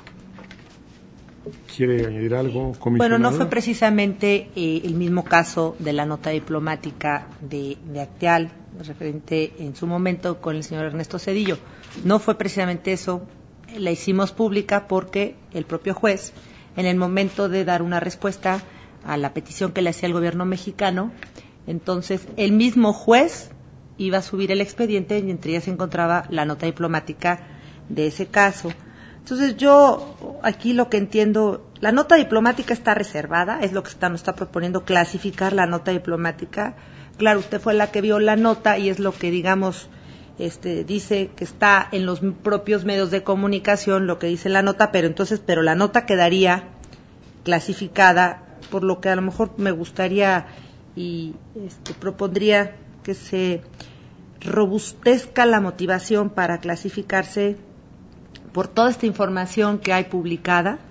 ¿Quiere añadir algo, comisionada? Bueno, no fue precisamente el mismo caso de la nota diplomática de Acteal, referente en su momento con el señor Ernesto Zedillo. No fue precisamente eso. La hicimos pública porque el propio juez, en el momento de dar una respuesta a la petición que le hacía el gobierno mexicano, entonces el mismo juez iba a subir el expediente y entre ellas se encontraba la nota diplomática de ese caso. Entonces yo aquí lo que entiendo, la nota diplomática está reservada, es lo que nos está proponiendo, clasificar la nota diplomática. Claro, usted fue la que vio la nota y es lo que, digamos, dice que está en los propios medios de comunicación lo que dice la nota, pero la nota quedaría clasificada, por lo que a lo mejor me gustaría y propondría que se robustezca la motivación para clasificarse por toda esta información que hay publicada,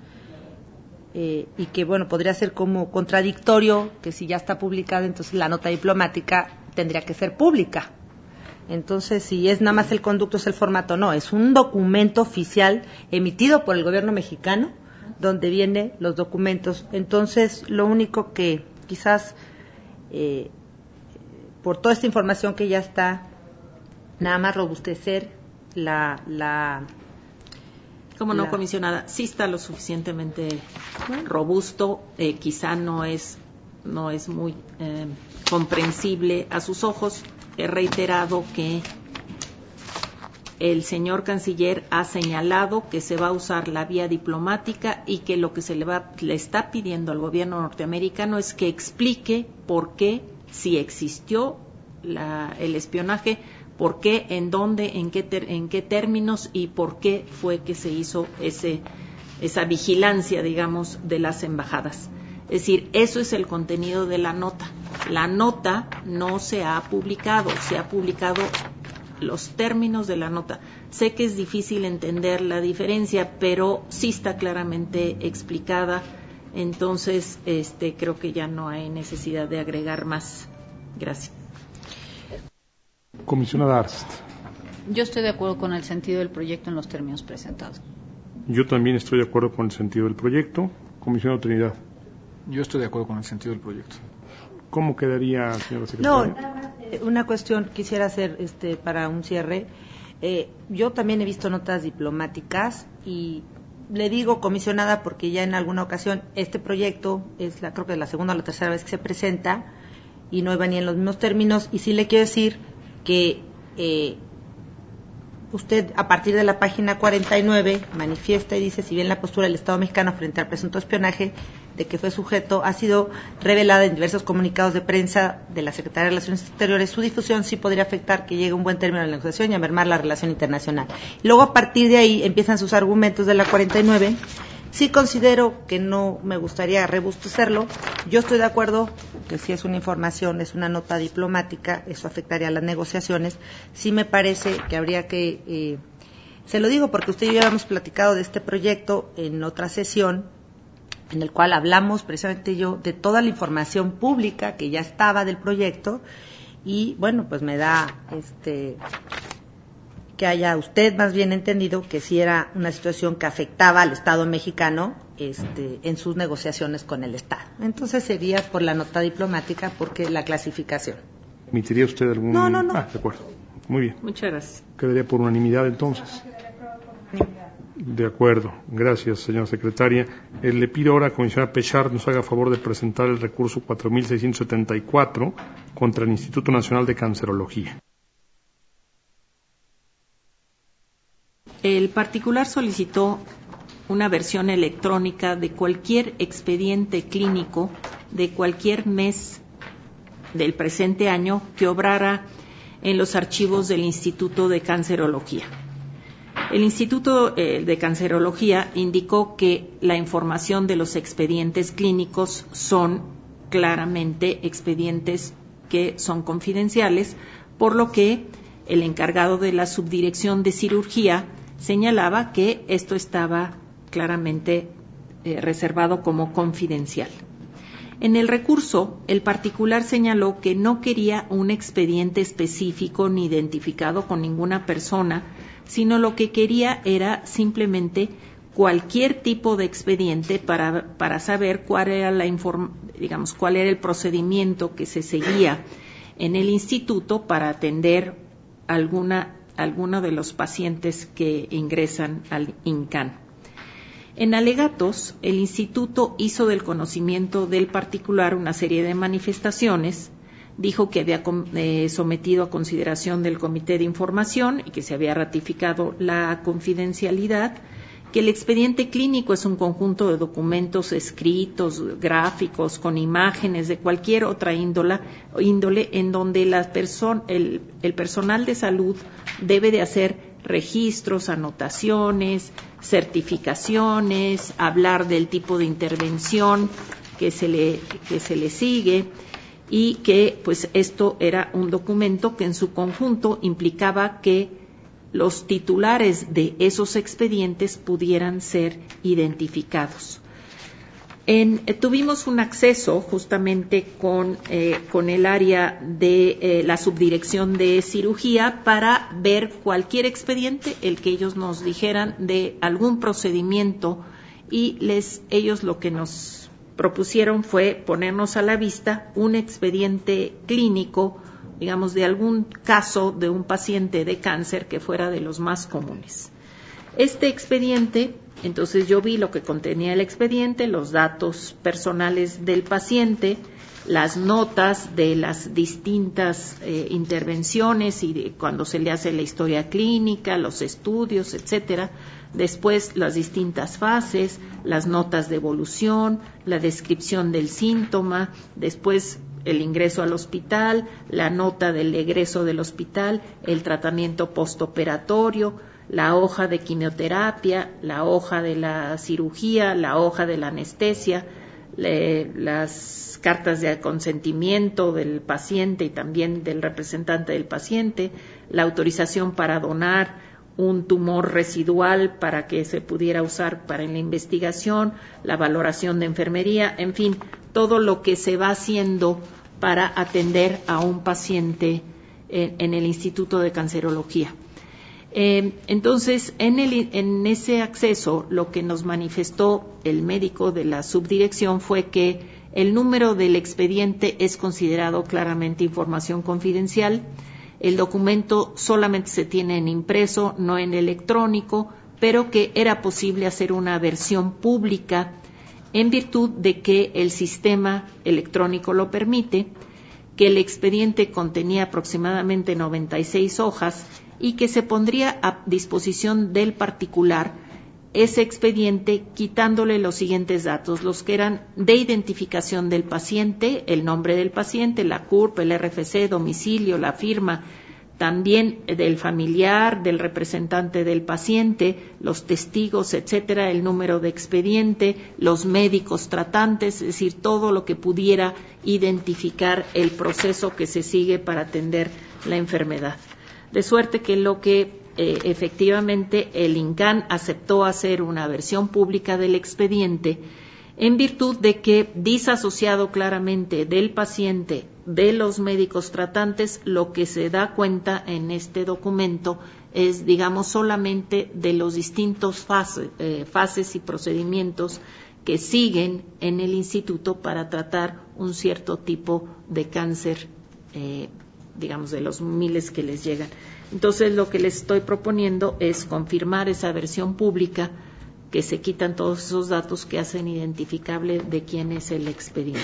y que, bueno, podría ser como contradictorio que si ya está publicada, entonces la nota diplomática tendría que ser pública. Entonces, si es nada más el conducto, es el formato, no, es un documento oficial emitido por el gobierno mexicano, donde vienen los documentos. Entonces, lo único que quizás, por toda esta información que ya está, nada más robustecer ¿Cómo no, comisionada? Sí está lo suficientemente robusto, quizá no es muy comprensible a sus ojos. He reiterado que el señor canciller ha señalado que se va a usar la vía diplomática y que lo que se le está pidiendo al gobierno norteamericano es que explique por qué, si existió el espionaje, por qué, en dónde, en qué términos y por qué fue que se hizo esa vigilancia, digamos, de las embajadas. Es decir, eso es el contenido de la nota. La nota no se ha publicado, se ha publicado los términos de la nota. Sé que es difícil entender la diferencia, pero sí está claramente explicada. Entonces, creo que ya no hay necesidad de agregar más. Gracias. Comisionada Arzt. Yo estoy de acuerdo con el sentido del proyecto en los términos presentados. Yo también estoy de acuerdo con el sentido del proyecto. Comisionada Trinidad. Yo estoy de acuerdo con el sentido del proyecto. ¿Cómo quedaría, señora secretaria? No, nada más, una cuestión quisiera hacer para un cierre. Yo también he visto notas diplomáticas y le digo comisionada porque ya en alguna ocasión este proyecto creo que es la segunda o la tercera vez que se presenta y no iba ni en los mismos términos, y sí le quiero decir que usted a partir de la página 49 manifiesta y dice: si bien la postura del Estado mexicano frente al presunto espionaje de que fue sujeto ha sido revelada en diversos comunicados de prensa de la Secretaría de Relaciones Exteriores, su difusión sí podría afectar que llegue un buen término a la negociación y a mermar la relación internacional. Y luego a partir de ahí empiezan sus argumentos de la 49. Sí considero que no me gustaría rebustecerlo. Yo estoy de acuerdo que si es una información, es una nota diplomática, eso afectaría a las negociaciones. Sí me parece que habría que, se lo digo porque usted y yo habíamos platicado de este proyecto en otra sesión, en el cual hablamos precisamente yo de toda la información pública que ya estaba del proyecto, y bueno, pues me da que haya usted más bien entendido que sí era una situación que afectaba al Estado mexicano en sus negociaciones con el Estado. Entonces sería por la nota diplomática, porque la clasificación. ¿Emitiría usted algún...? No. De acuerdo. Muy bien. Muchas gracias. Quedaría por unanimidad entonces. De acuerdo. Gracias, señora secretaria. Le pido ahora a la comisionada Pechard nos haga favor de presentar el recurso 4674 contra el Instituto Nacional de Cancerología. El particular solicitó una versión electrónica de cualquier expediente clínico de cualquier mes del presente año que obrara en los archivos del Instituto de Cancerología. El Instituto de Cancerología indicó que la información de los expedientes clínicos son claramente expedientes que son confidenciales, por lo que el encargado de la subdirección de cirugía señalaba que esto estaba claramente reservado como confidencial. En el recurso, el particular señaló que no quería un expediente específico ni identificado con ninguna persona, sino lo que quería era simplemente cualquier tipo de expediente para saber cuál era cuál era el procedimiento que se seguía en el instituto para atender alguno de los pacientes que ingresan al INCAN. En alegatos, el instituto hizo del conocimiento del particular una serie de manifestaciones, dijo que había sometido a consideración del Comité de Información y que se había ratificado la confidencialidad, que el expediente clínico es un conjunto de documentos escritos, gráficos, con imágenes de cualquier otra índole en donde el personal de salud debe de hacer registros, anotaciones, certificaciones, hablar del tipo de intervención que se le sigue, y que pues esto era un documento que en su conjunto implicaba que los titulares de esos expedientes pudieran ser identificados. Tuvimos un acceso justamente con el área de la subdirección de cirugía para ver cualquier expediente, el que ellos nos dijeran de algún procedimiento, y ellos lo que nos propusieron fue ponernos a la vista un expediente clínico, digamos, de algún caso de un paciente de cáncer que fuera de los más comunes. Este expediente, entonces yo vi lo que contenía el expediente, los datos personales del paciente, las notas de las distintas intervenciones y de cuando se le hace la historia clínica, los estudios, etcétera. Después las distintas fases, las notas de evolución, la descripción del síntoma, después el ingreso al hospital, la nota del egreso del hospital, el tratamiento postoperatorio, la hoja de quimioterapia, la hoja de la cirugía, la hoja de la anestesia, las cartas de consentimiento del paciente y también del representante del paciente, la autorización para donar un tumor residual para que se pudiera usar para la investigación, la valoración de enfermería, en fin, todo lo que se va haciendo para atender a un paciente en el Instituto de Cancerología. Entonces, en ese acceso, lo que nos manifestó el médico de la subdirección fue que el número del expediente es considerado claramente información confidencial. El documento solamente se tiene en impreso, no en electrónico, pero que era posible hacer una versión pública en virtud de que el sistema electrónico lo permite, que el expediente contenía aproximadamente 96 hojas y que se pondría a disposición del particular ese expediente quitándole los siguientes datos, los que eran de identificación del paciente, el nombre del paciente, la CURP, el RFC, domicilio, la firma, también del familiar, del representante del paciente, los testigos, etcétera, el número de expediente, los médicos tratantes, es decir, todo lo que pudiera identificar el proceso que se sigue para atender la enfermedad. De suerte que lo que efectivamente el INCAN aceptó hacer una versión pública del expediente en virtud de que, disasociado claramente del paciente de los médicos tratantes, lo que se da cuenta en este documento es, digamos, solamente de los distintos fases y procedimientos que siguen en el instituto para tratar un cierto tipo de cáncer, digamos, de los miles que les llegan. Entonces, lo que les estoy proponiendo es confirmar esa versión pública, que se quitan todos esos datos que hacen identificable de quién es el expediente.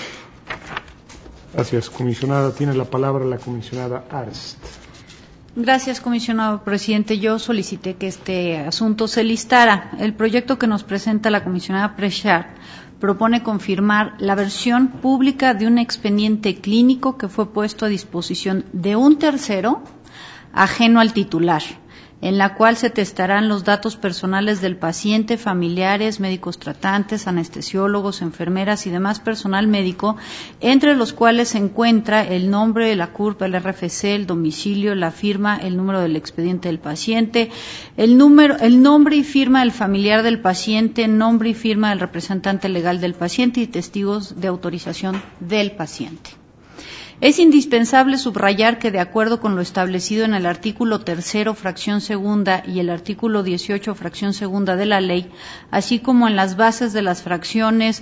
Gracias, comisionada. Tiene la palabra la comisionada Arst. Gracias, comisionado presidente. Yo solicité que este asunto se listara. El proyecto que nos presenta la comisionada Prechard propone confirmar la versión pública de un expediente clínico que fue puesto a disposición de un tercero ajeno al titular, en la cual se testarán los datos personales del paciente, familiares, médicos tratantes, anestesiólogos, enfermeras y demás personal médico, entre los cuales se encuentra el nombre, la CURP, el RFC, el domicilio, la firma, el número del expediente del paciente, el nombre y firma del familiar del paciente, nombre y firma del representante legal del paciente y testigos de autorización del paciente. Es indispensable subrayar que, de acuerdo con lo establecido en el artículo 3, fracción segunda, y el artículo 18, fracción segunda de la ley, así como en las bases de las fracciones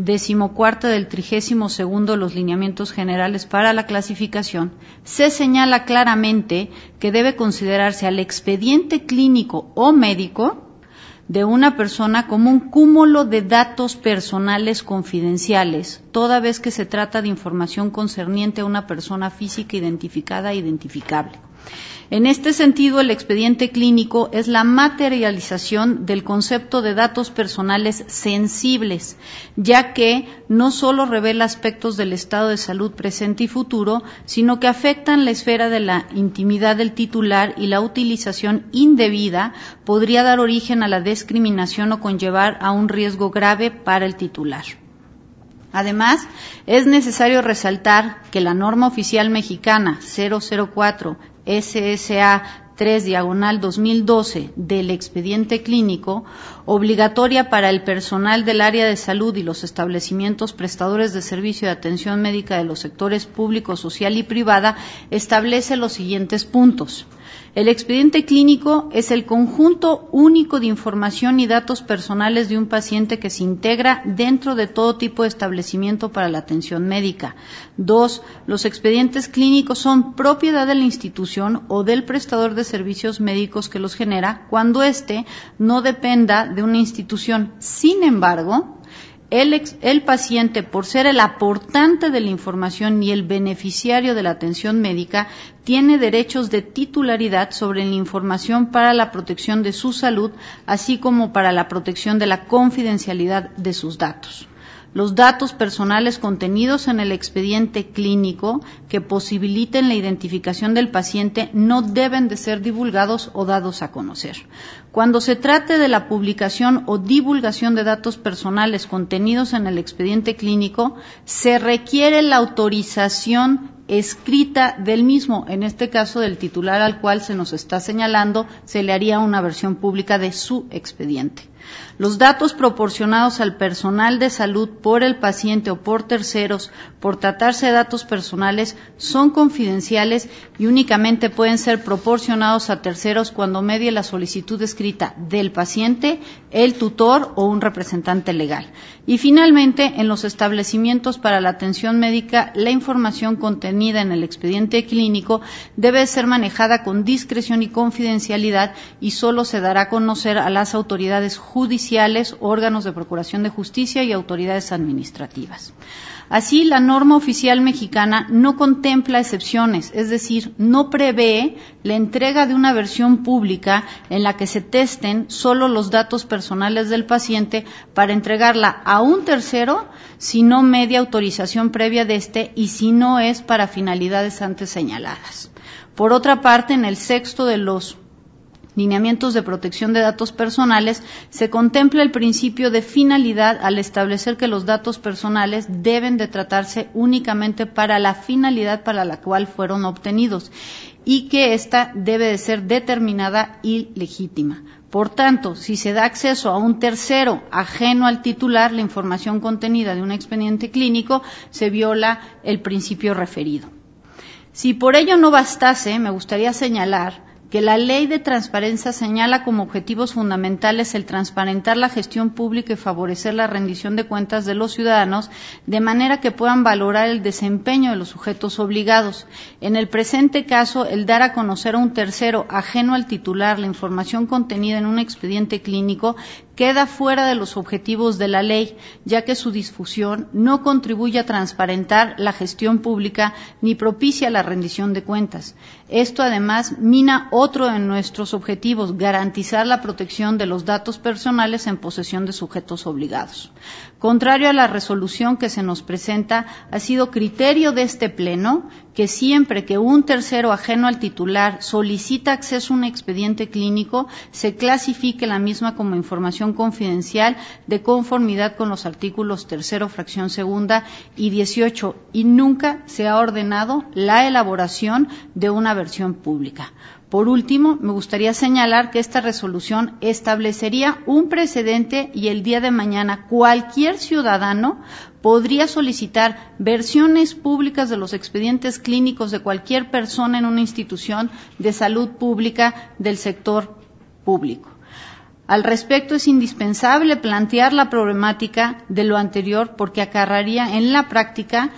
14ª del 32º de los lineamientos generales para la clasificación, se señala claramente que debe considerarse al expediente clínico o médico de una persona como un cúmulo de datos personales confidenciales, toda vez que se trata de información concerniente a una persona física identificada e identificable. En este sentido, el expediente clínico es la materialización del concepto de datos personales sensibles, ya que no solo revela aspectos del estado de salud presente y futuro, sino que afectan la esfera de la intimidad del titular, y la utilización indebida podría dar origen a la discriminación o conllevar a un riesgo grave para el titular. Además, es necesario resaltar que la norma oficial mexicana 004 SSA 3/2012 del expediente clínico, obligatoria para el personal del área de salud y los establecimientos prestadores de servicio de atención médica de los sectores público, social y privada, establece los siguientes puntos. El expediente clínico es el conjunto único de información y datos personales de un paciente que se integra dentro de todo tipo de establecimiento para la atención médica. 2. Los expedientes clínicos son propiedad de la institución o del prestador de servicios médicos que los genera, cuando éste no dependa de una institución. Sin embargo, el paciente, por ser el aportante de la información y el beneficiario de la atención médica, tiene derechos de titularidad sobre la información para la protección de su salud, así como para la protección de la confidencialidad de sus datos. Los datos personales contenidos en el expediente clínico que posibiliten la identificación del paciente no deben de ser divulgados o dados a conocer. Cuando se trate de la publicación o divulgación de datos personales contenidos en el expediente clínico, se requiere la autorización escrita del mismo, en este caso del titular al cual se nos está señalando, se le haría una versión pública de su expediente. Los datos proporcionados al personal de salud por el paciente o por terceros, por tratarse de datos personales, son confidenciales y únicamente pueden ser proporcionados a terceros cuando medie la solicitud escrita del paciente, el tutor o un representante legal. Y finalmente, en los establecimientos para la atención médica, la información contenida en el expediente clínico debe ser manejada con discreción y confidencialidad, y solo se dará a conocer a las autoridades judiciales, órganos de procuración de justicia y autoridades administrativas. Así, la norma oficial mexicana no contempla excepciones, es decir, no prevé la entrega de una versión pública en la que se testen solo los datos personales del paciente para entregarla a un tercero si no media autorización previa de éste y si no es para finalidades antes señaladas. Por otra parte, en el 6º de los lineamientos de protección de datos personales, se contempla el principio de finalidad al establecer que los datos personales deben de tratarse únicamente para la finalidad para la cual fueron obtenidos y que ésta debe de ser determinada y legítima. Por tanto, si se da acceso a un tercero ajeno al titular, la información contenida de un expediente clínico, se viola el principio referido. Si por ello no bastase, me gustaría señalar que la Ley de Transparencia señala como objetivos fundamentales el transparentar la gestión pública y favorecer la rendición de cuentas de los ciudadanos, de manera que puedan valorar el desempeño de los sujetos obligados. En el presente caso, el dar a conocer a un tercero ajeno al titular la información contenida en un expediente clínico queda fuera de los objetivos de la ley, ya que su difusión no contribuye a transparentar la gestión pública ni propicia la rendición de cuentas. Esto, además, mina otro de nuestros objetivos, garantizar la protección de los datos personales en posesión de sujetos obligados. Contrario a la resolución que se nos presenta, ha sido criterio de este Pleno que siempre que un tercero ajeno al titular solicita acceso a un expediente clínico, se clasifique la misma como información confidencial de conformidad con los artículos 3, fracción 2 y 18, y nunca se ha ordenado la elaboración de una versión pública. Por último, me gustaría señalar que esta resolución establecería un precedente y el día de mañana cualquier ciudadano podría solicitar versiones públicas de los expedientes clínicos de cualquier persona en una institución de salud pública del sector público. Al respecto, es indispensable plantear la problemática de lo anterior porque acarrearía en la práctica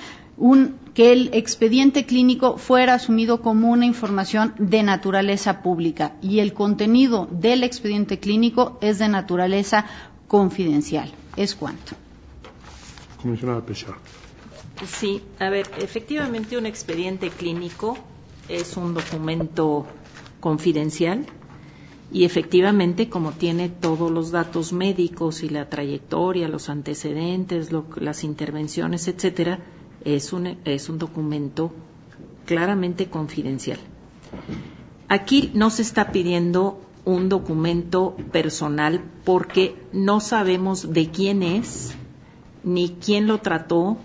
que el expediente clínico fuera asumido como una información de naturaleza pública y el contenido del expediente clínico es de naturaleza confidencial. Es cuanto. Comisionada Pechard. Sí, a ver, efectivamente un expediente clínico es un documento confidencial y efectivamente como tiene todos los datos médicos y la trayectoria, los antecedentes, las intervenciones, etcétera, es un documento claramente confidencial. Aquí no se está pidiendo un documento personal porque no sabemos de quién es, ni quién lo trató,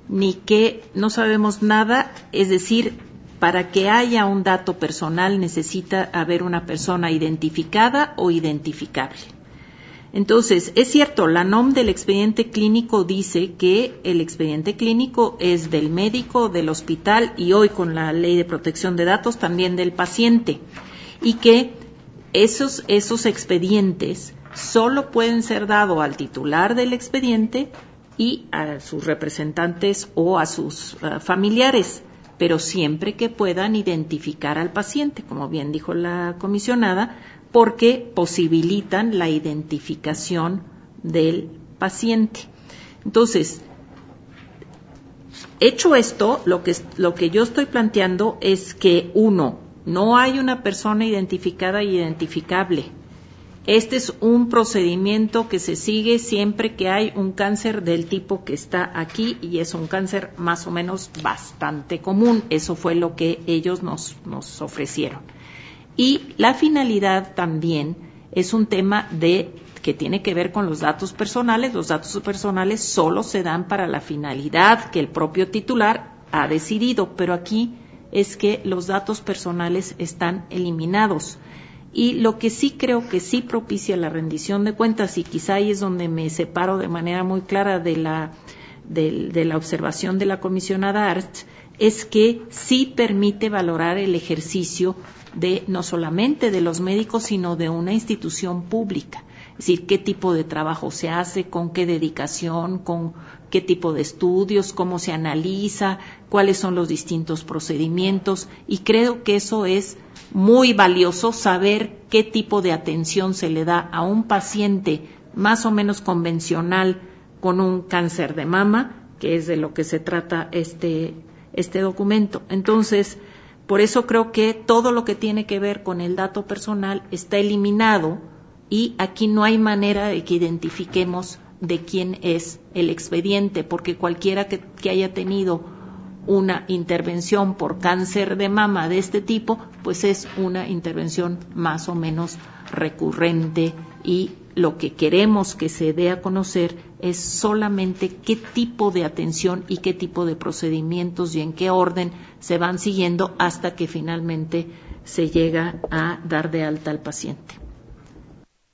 no sabemos nada, es decir, para que haya un dato personal necesita haber una persona identificada o identificable. Entonces, es cierto, la NOM del expediente clínico dice que el expediente clínico es del médico, del hospital y hoy con la Ley de Protección de Datos también del paciente y que esos expedientes solo pueden ser dados al titular del expediente y a sus representantes o a sus familiares, pero siempre que puedan identificar al paciente, como bien dijo la comisionada, porque posibilitan la identificación del paciente. Entonces, hecho esto, lo que yo estoy planteando es que, uno, no hay una persona identificada y identificable. Este es un procedimiento que se sigue siempre que hay un cáncer del tipo que está aquí y es un cáncer más o menos bastante común. Eso fue lo que ellos nos ofrecieron. Y la finalidad también es un tema que tiene que ver con los datos personales. Los datos personales solo se dan para la finalidad que el propio titular ha decidido, pero aquí es que los datos personales están eliminados. Y lo que sí creo que sí propicia la rendición de cuentas, y quizá ahí es donde me separo de manera muy clara de la observación de la comisionada Artz, es que sí permite valorar el ejercicio no solamente de los médicos, sino de una institución pública. Es decir, qué tipo de trabajo se hace, con qué dedicación, con qué tipo de estudios, cómo se analiza, cuáles son los distintos procedimientos. Y creo que eso es muy valioso, saber qué tipo de atención se le da a un paciente más o menos convencional con un cáncer de mama, que es de lo que se trata este documento. Entonces, por eso creo que todo lo que tiene que ver con el dato personal está eliminado y aquí no hay manera de que identifiquemos de quién es el expediente, porque cualquiera que haya tenido una intervención por cáncer de mama de este tipo, pues es una intervención más o menos recurrente y lo que queremos que se dé a conocer es solamente qué tipo de atención y qué tipo de procedimientos y en qué orden se van siguiendo hasta que finalmente se llega a dar de alta al paciente.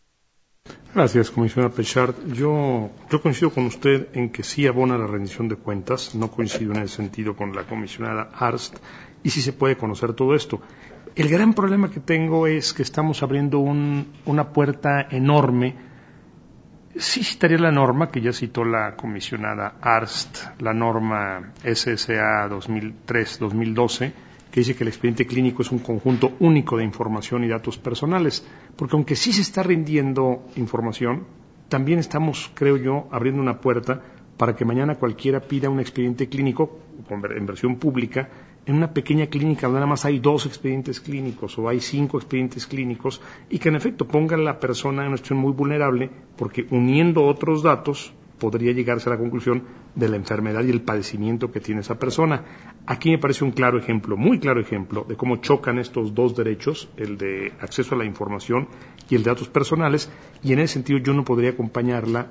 Gracias, comisionada Pechard. Yo coincido con usted en que sí abona la rendición de cuentas, no coincido en ese sentido con la comisionada Arst, y sí se puede conocer todo esto. El gran problema que tengo es que estamos abriendo una puerta enorme. Sí citaría la norma que ya citó la comisionada Arst, la norma SSA 2003-2012, que dice que el expediente clínico es un conjunto único de información y datos personales, porque aunque sí se está rindiendo información, también estamos, creo yo, abriendo una puerta para que mañana cualquiera pida un expediente clínico en versión pública en una pequeña clínica donde nada más hay 2 expedientes clínicos o hay 5 expedientes clínicos y que en efecto ponga a la persona en una situación muy vulnerable porque uniendo otros datos podría llegarse a la conclusión de la enfermedad y el padecimiento que tiene esa persona. Aquí me parece un claro ejemplo, muy claro ejemplo, de cómo chocan estos 2 derechos, el de acceso a la información y el de datos personales, y en ese sentido yo no podría acompañarla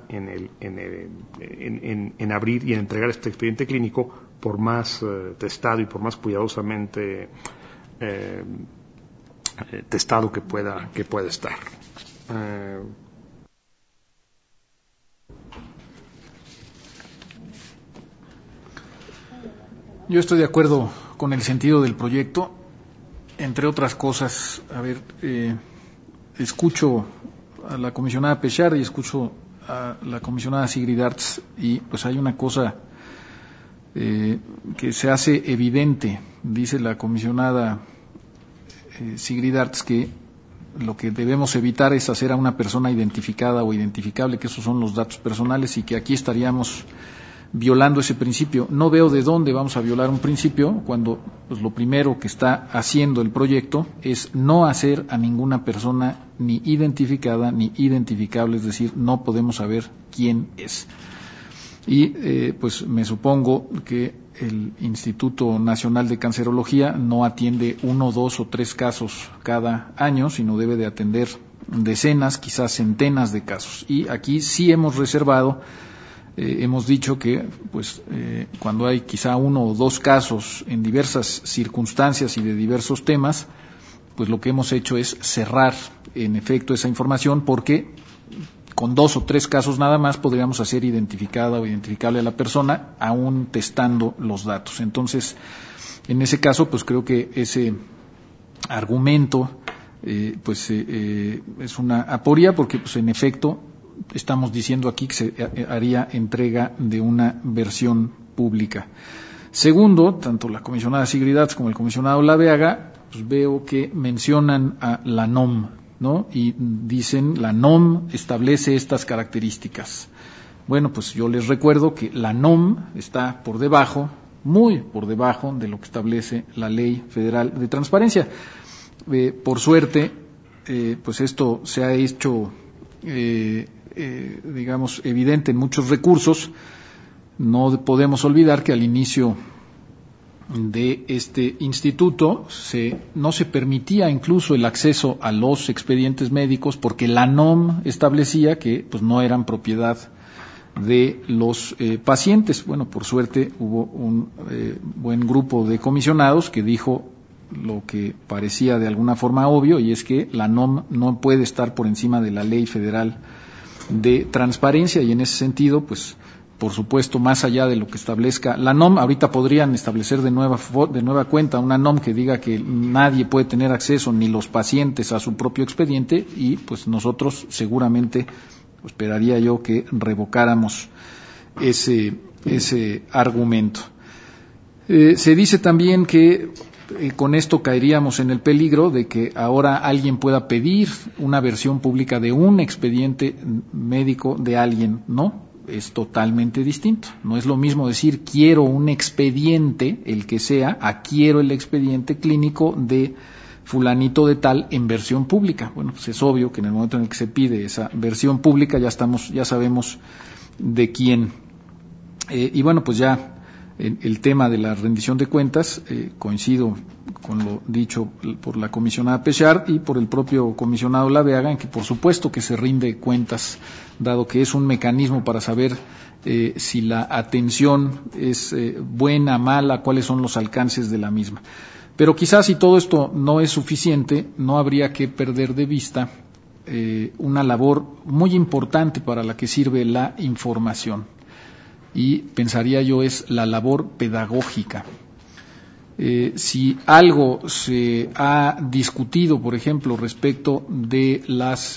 en abrir y en entregar este expediente clínico por más testado y por más cuidadosamente testado que pueda estar. Yo estoy de acuerdo con el sentido del proyecto, entre otras cosas. Escucho a la comisionada Pechard y escucho a la comisionada Sigrid Arts y pues hay una cosa que se hace evidente. Dice la comisionada Sigrid Arts que lo que debemos evitar es hacer a una persona identificada o identificable, que esos son los datos personales, y que aquí estaríamos violando ese principio. No veo de dónde vamos a violar un principio cuando pues, lo primero que está haciendo el proyecto es no hacer a ninguna persona ni identificada ni identificable, es decir, no podemos saber quién es. Y pues me supongo que el Instituto Nacional de Cancerología no atiende 1, 2 o 3 casos cada año, sino debe de atender decenas, quizás centenas de casos. Y aquí sí hemos reservado, hemos dicho que pues cuando hay quizá 1 o 2 casos en diversas circunstancias y de diversos temas, pues lo que hemos hecho es cerrar en efecto esa información, porque con 2 o 3 casos nada más podríamos hacer identificada o identificable a la persona, aún testando los datos. Entonces, en ese caso, pues creo que ese argumento es una aporía, porque pues en efecto estamos diciendo aquí que se haría entrega de una versión pública. Segundo, tanto la comisionada Sigrid Arts como el comisionado Laveaga, pues veo que mencionan a la NOM, ¿no? Y dicen, la NOM establece estas características. Bueno, pues yo les recuerdo que la NOM está por debajo, muy por debajo de lo que establece la Ley Federal de Transparencia. Por suerte, pues esto se ha hecho, digamos, evidente en muchos recursos. No podemos olvidar que al inicio de este instituto no se permitía incluso el acceso a los expedientes médicos porque la NOM establecía que pues no eran propiedad de los pacientes. Bueno, por suerte hubo un buen grupo de comisionados que dijo lo que parecía de alguna forma obvio, y es que la NOM no puede estar por encima de la Ley Federal de Transparencia, y en ese sentido pues por supuesto, más allá de lo que establezca la NOM, ahorita podrían establecer de nueva cuenta una NOM que diga que nadie puede tener acceso, ni los pacientes, a su propio expediente, y pues nosotros seguramente, esperaría yo, que revocáramos ese argumento. Se dice también que con esto caeríamos en el peligro de que ahora alguien pueda pedir una versión pública de un expediente médico de alguien, ¿no? Es totalmente distinto. No es lo mismo decir quiero un expediente, el que sea, a quiero el expediente clínico de fulanito de tal en versión pública. Bueno, pues es obvio que en el momento en el que se pide esa versión pública ya sabemos de quién. Y bueno, pues ya el tema de la rendición de cuentas, coincido con lo dicho por la comisionada Pechard y por el propio comisionado Laveaga, en que por supuesto que se rinde cuentas, dado que es un mecanismo para saber si la atención es buena, mala, cuáles son los alcances de la misma. Pero quizás si todo esto no es suficiente, no habría que perder de vista una labor muy importante para la que sirve la información. Y pensaría yo es la labor pedagógica. Si algo se ha discutido, por ejemplo, respecto de las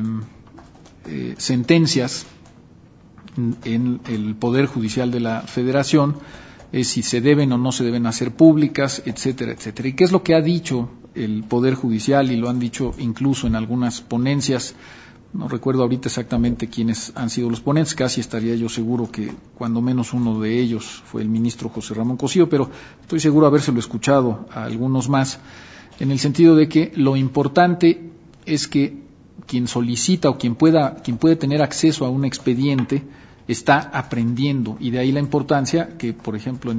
sentencias en el Poder Judicial de la Federación, es si se deben o no se deben hacer públicas, etcétera, etcétera. ¿Y qué es lo que ha dicho el Poder Judicial? Y lo han dicho incluso en algunas ponencias. No recuerdo ahorita exactamente quiénes han sido los ponentes, casi estaría yo seguro que cuando menos uno de ellos fue el ministro José Ramón Cosío, pero estoy seguro de habérselo escuchado a algunos más, en el sentido de que lo importante es que quien solicita o quien puede tener acceso a un expediente está aprendiendo, y de ahí la importancia que, por ejemplo,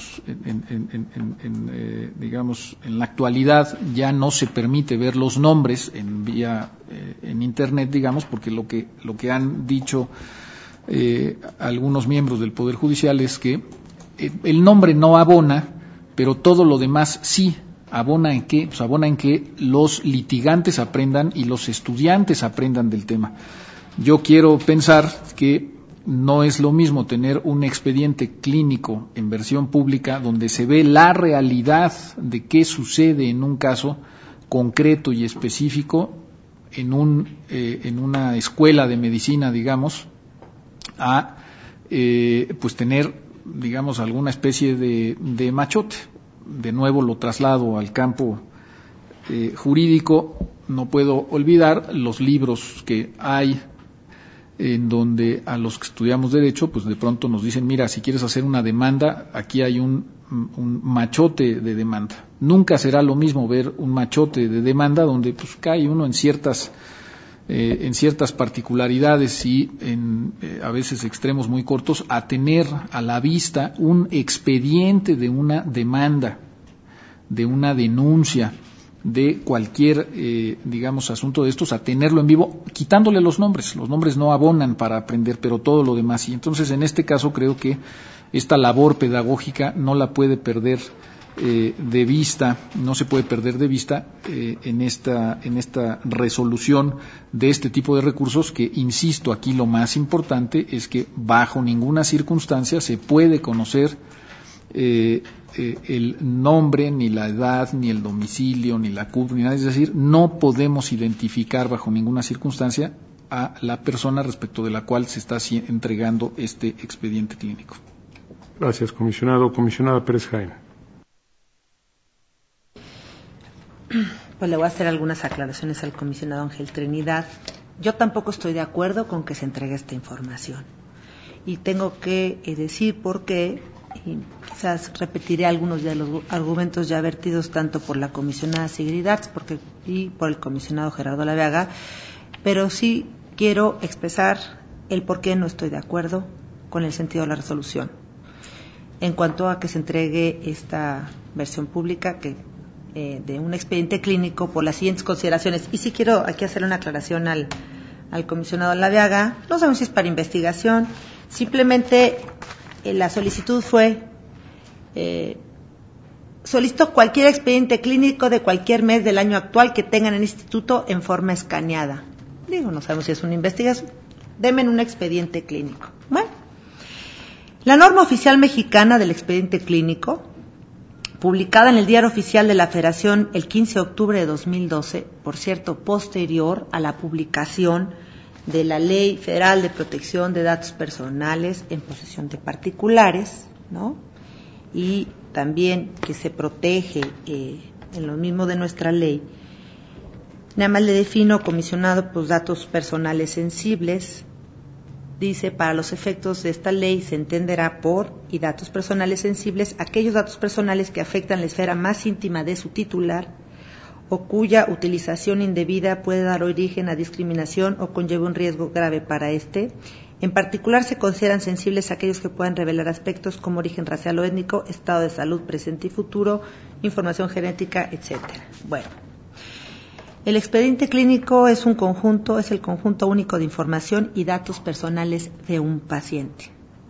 digamos, en la actualidad ya no se permite ver los nombres en internet, digamos, porque lo que han dicho algunos miembros del Poder Judicial es que el nombre no abona, pero todo lo demás sí. ¿Abona en qué? Pues abona en que los litigantes aprendan y los estudiantes aprendan del tema. Yo quiero pensar que no es lo mismo tener un expediente clínico en versión pública donde se ve la realidad de qué sucede en un caso concreto y específico en una escuela de medicina, digamos, a pues tener, digamos, alguna especie de machote. De nuevo lo traslado al campo jurídico. No puedo olvidar los libros que hay en donde a los que estudiamos derecho, pues de pronto nos dicen, mira, si quieres hacer una demanda, aquí hay un machote de demanda. Nunca será lo mismo ver un machote de demanda donde pues cae uno en ciertas particularidades y a veces extremos muy cortos, a tener a la vista un expediente de una demanda, de una denuncia, de cualquier, digamos, asunto de estos, a tenerlo en vivo, quitándole los nombres. Los nombres no abonan para aprender, pero todo lo demás. Y entonces, en este caso, creo que esta labor pedagógica no la puede perder de vista, no se puede perder de vista en esta resolución de este tipo de recursos, que, insisto, aquí lo más importante es que bajo ninguna circunstancia se puede conocer el nombre, ni la edad, ni el domicilio, ni la CUP, ni nada. Es decir, no podemos identificar bajo ninguna circunstancia a la persona respecto de la cual se está entregando este expediente clínico. Gracias, comisionado. Comisionada Pérez Jaén. Pues le voy a hacer algunas aclaraciones al comisionado Ángel Trinidad. Yo tampoco estoy de acuerdo con que se entregue esta información. Y tengo que decir por qué, y quizás repetiré algunos de los argumentos ya vertidos tanto por la comisionada Sigrid Arts y por el comisionado Gerardo Laveaga, pero sí quiero expresar el por qué no estoy de acuerdo con el sentido de la resolución. En cuanto a que se entregue esta versión pública de un expediente clínico por las siguientes consideraciones, y sí quiero aquí hacer una aclaración al comisionado Laveaga, no sabemos si es para investigación, simplemente la solicitud fue, solicito cualquier expediente clínico de cualquier mes del año actual que tengan en el instituto en forma escaneada. Digo, no sabemos si es una investigación, denme un expediente clínico. Bueno, la norma oficial mexicana del expediente clínico, publicada en el Diario Oficial de la Federación el 15 de octubre de 2012, por cierto, posterior a la publicación de la Ley Federal de Protección de Datos Personales en posesión de particulares, ¿no? Y también que se protege en lo mismo de nuestra ley. Nada más le defino, comisionado, pues datos personales sensibles. Dice, para los efectos de esta ley se entenderá por y datos personales sensibles aquellos datos personales que afectan la esfera más íntima de su titular o cuya utilización indebida puede dar origen a discriminación o conlleve un riesgo grave para éste. En particular se consideran sensibles aquellos que puedan revelar aspectos como origen racial o étnico, estado de salud presente y futuro, información genética, etcétera. Bueno, el expediente clínico es el conjunto único de información y datos personales de un paciente.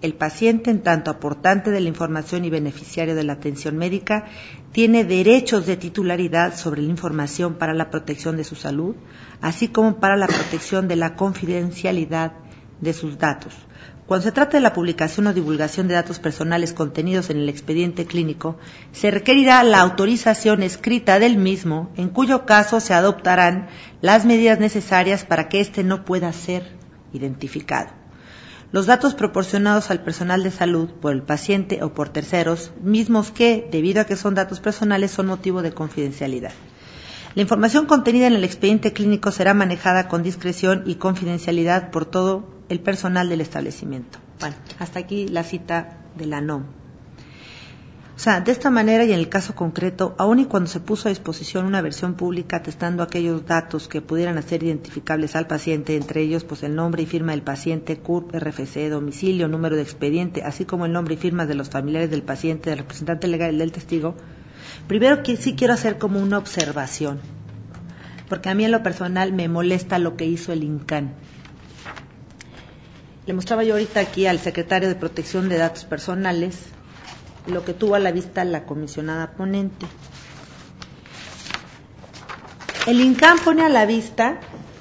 el paciente, en tanto aportante de la información y beneficiario de la atención médica, tiene derechos de titularidad sobre la información para la protección de su salud, así como para la protección de la confidencialidad de sus datos. Cuando se trata de la publicación o divulgación de datos personales contenidos en el expediente clínico, se requerirá la autorización escrita del mismo, en cuyo caso se adoptarán las medidas necesarias para que éste no pueda ser identificado. Los datos proporcionados al personal de salud por el paciente o por terceros, mismos que, debido a que son datos personales, son motivo de confidencialidad. La información contenida en el expediente clínico será manejada con discreción y confidencialidad por todo el personal del establecimiento. Bueno, hasta aquí la cita de la NOM. O sea, de esta manera y en el caso concreto, aun y cuando se puso a disposición una versión pública atestando aquellos datos que pudieran ser identificables al paciente, entre ellos pues el nombre y firma del paciente, CURP, RFC, domicilio, número de expediente, así como el nombre y firmas de los familiares del paciente, del representante legal y del testigo, primero que sí quiero hacer como una observación, porque a mí en lo personal me molesta lo que hizo el INCAN. Le mostraba yo ahorita aquí al secretario de Protección de Datos Personales lo que tuvo a la vista la comisionada ponente. El INCAN pone a la vista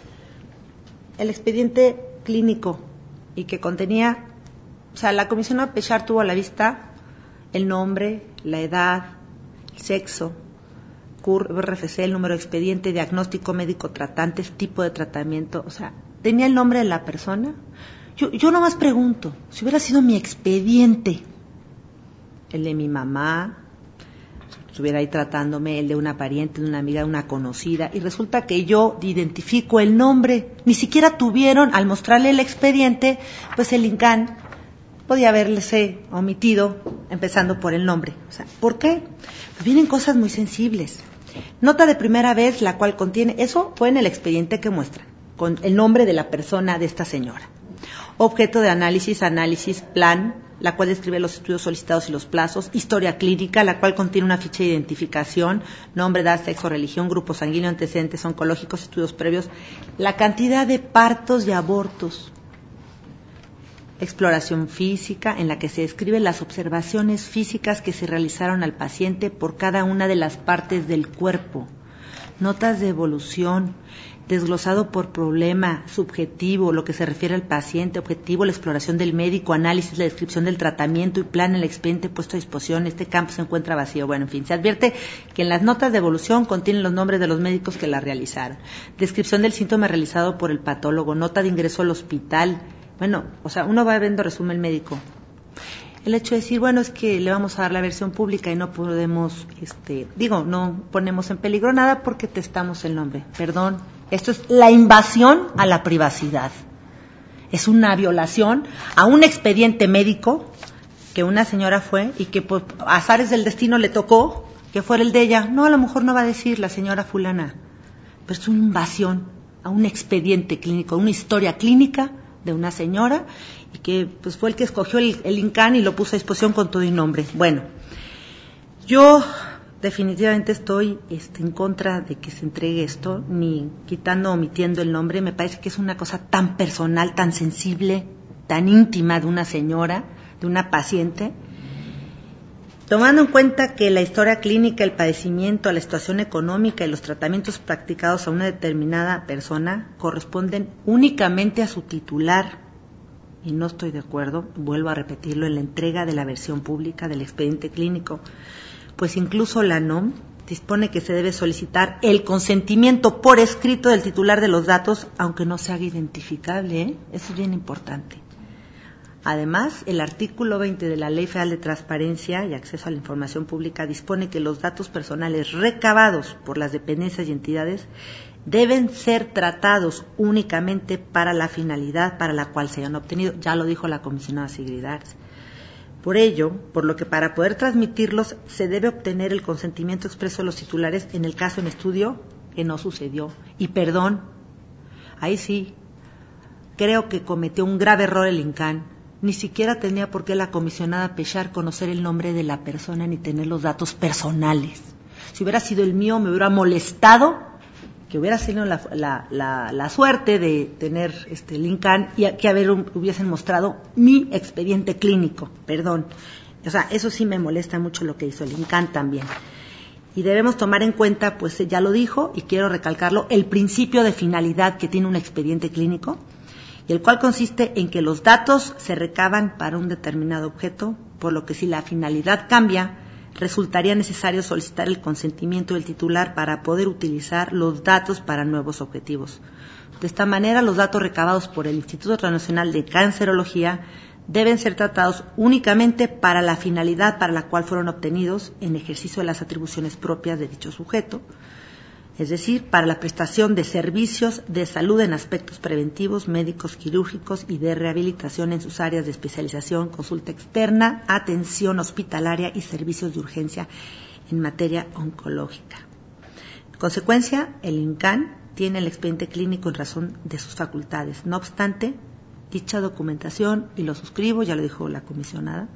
el expediente clínico y que contenía, o sea, la comisionada Pechar tuvo a la vista el nombre, la edad, el sexo, CURP, RFC, el número de expediente, diagnóstico médico tratante, tipo de tratamiento, o sea, tenía el nombre de la persona. Yo nomás pregunto, si hubiera sido mi expediente, el de mi mamá, estuviera ahí tratándome, el de una pariente, de una amiga, de una conocida, y resulta que yo identifico el nombre, ni siquiera tuvieron, al mostrarle el expediente, pues el INCAN podía haberse omitido, empezando por el nombre. O sea, ¿por qué? Pues vienen cosas muy sensibles. Nota de primera vez, la cual contiene, eso fue en el expediente que muestra, con el nombre de la persona de esta señora. Objeto de análisis, plan, la cual describe los estudios solicitados y los plazos, historia clínica, la cual contiene una ficha de identificación, nombre, edad, sexo, religión, grupo sanguíneo, antecedentes oncológicos, estudios previos, la cantidad de partos y abortos, exploración física, en la que se describen las observaciones físicas que se realizaron al paciente por cada una de las partes del cuerpo, notas de evolución, desglosado por problema, subjetivo, lo que se refiere al paciente, objetivo, la exploración del médico, análisis, la descripción del tratamiento y plan en el expediente puesto a disposición. Este campo se encuentra vacío. Bueno, en fin, se advierte que en las notas de evolución contienen los nombres de los médicos que la realizaron. Descripción del síntoma realizado por el patólogo, nota de ingreso al hospital. Bueno, o sea, uno va viendo resumen médico. El hecho de decir, bueno, es que le vamos a dar la versión pública y no podemos, no ponemos en peligro nada porque testamos el nombre. Perdón, esto es la invasión a la privacidad. Es una violación a un expediente médico que una señora fue y que por azares del destino le tocó que fuera el de ella. No, a lo mejor no va a decir la señora fulana, pero es una invasión a un expediente clínico, una historia clínica de una señora y que pues fue el que escogió el INCAN y lo puso a disposición con todo y nombre. Bueno, yo definitivamente estoy en contra de que se entregue esto, ni quitando o omitiendo el nombre. Me parece que es una cosa tan personal, tan sensible, tan íntima de una señora, de una paciente, tomando en cuenta que la historia clínica, el padecimiento, la situación económica y los tratamientos practicados a una determinada persona corresponden únicamente a su titular. Y no estoy de acuerdo, vuelvo a repetirlo, en la entrega de la versión pública del expediente clínico, pues incluso la NOM dispone que se debe solicitar el consentimiento por escrito del titular de los datos, aunque no se haga identificable, Eso es bien importante. Además, el artículo 20 de la Ley Federal de Transparencia y Acceso a la Información Pública dispone que los datos personales recabados por las dependencias y entidades deben ser tratados únicamente para la finalidad para la cual se hayan obtenido. Ya lo dijo la comisionada Sigrid Arts. Por ello, por lo que para poder transmitirlos se debe obtener el consentimiento expreso de los titulares en el caso en estudio que no sucedió. Y perdón, ahí sí, creo que cometió un grave error el INCAN. Ni siquiera tenía por qué la comisionada Pechar conocer el nombre de la persona ni tener los datos personales. Si hubiera sido el mío, me hubiera molestado que hubiera sido la suerte de tener el INCAN y que hubiesen mostrado mi expediente clínico, perdón. O sea, eso sí me molesta mucho lo que hizo el INCAN también. Y debemos tomar en cuenta, pues ya lo dijo y quiero recalcarlo, el principio de finalidad que tiene un expediente clínico, y el cual consiste en que los datos se recaban para un determinado objeto, por lo que si la finalidad cambia, resultaría necesario solicitar el consentimiento del titular para poder utilizar los datos para nuevos objetivos. De esta manera, los datos recabados por el Instituto Nacional de Cancerología deben ser tratados únicamente para la finalidad para la cual fueron obtenidos en ejercicio de las atribuciones propias de dicho sujeto, es decir, para la prestación de servicios de salud en aspectos preventivos, médicos, quirúrgicos y de rehabilitación en sus áreas de especialización, consulta externa, atención hospitalaria y servicios de urgencia en materia oncológica. En consecuencia, el INCAN tiene el expediente clínico en razón de sus facultades. No obstante, dicha documentación, y lo suscribo, ya lo dijo la comisionada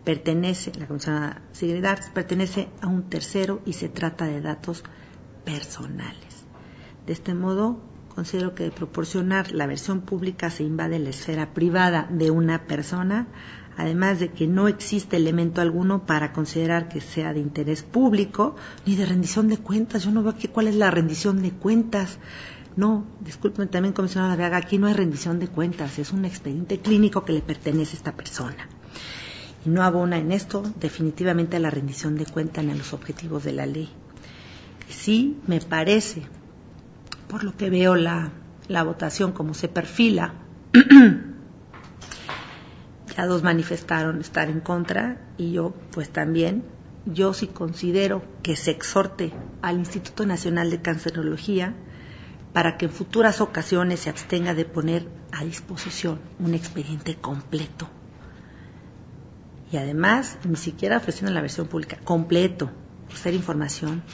Sigrid Arts, pertenece a un tercero y se trata de datos personales. De este modo, considero que de proporcionar la versión pública se invade la esfera privada de una persona, además de que no existe elemento alguno para considerar que sea de interés público ni de rendición de cuentas. Yo no veo aquí cuál es la rendición de cuentas. No, discúlpenme también, comisionada Arriaga, aquí no hay rendición de cuentas, es un expediente clínico que le pertenece a esta persona. Y no abona en esto definitivamente a la rendición de cuentas ni a los objetivos de la ley. Sí, me parece, por lo que veo la votación como se perfila, ya dos manifestaron estar en contra y yo pues también, yo sí considero que se exhorte al Instituto Nacional de Cancerología para que en futuras ocasiones se abstenga de poner a disposición un expediente completo. Y además, ni siquiera ofreciendo la versión pública, completo, por ser información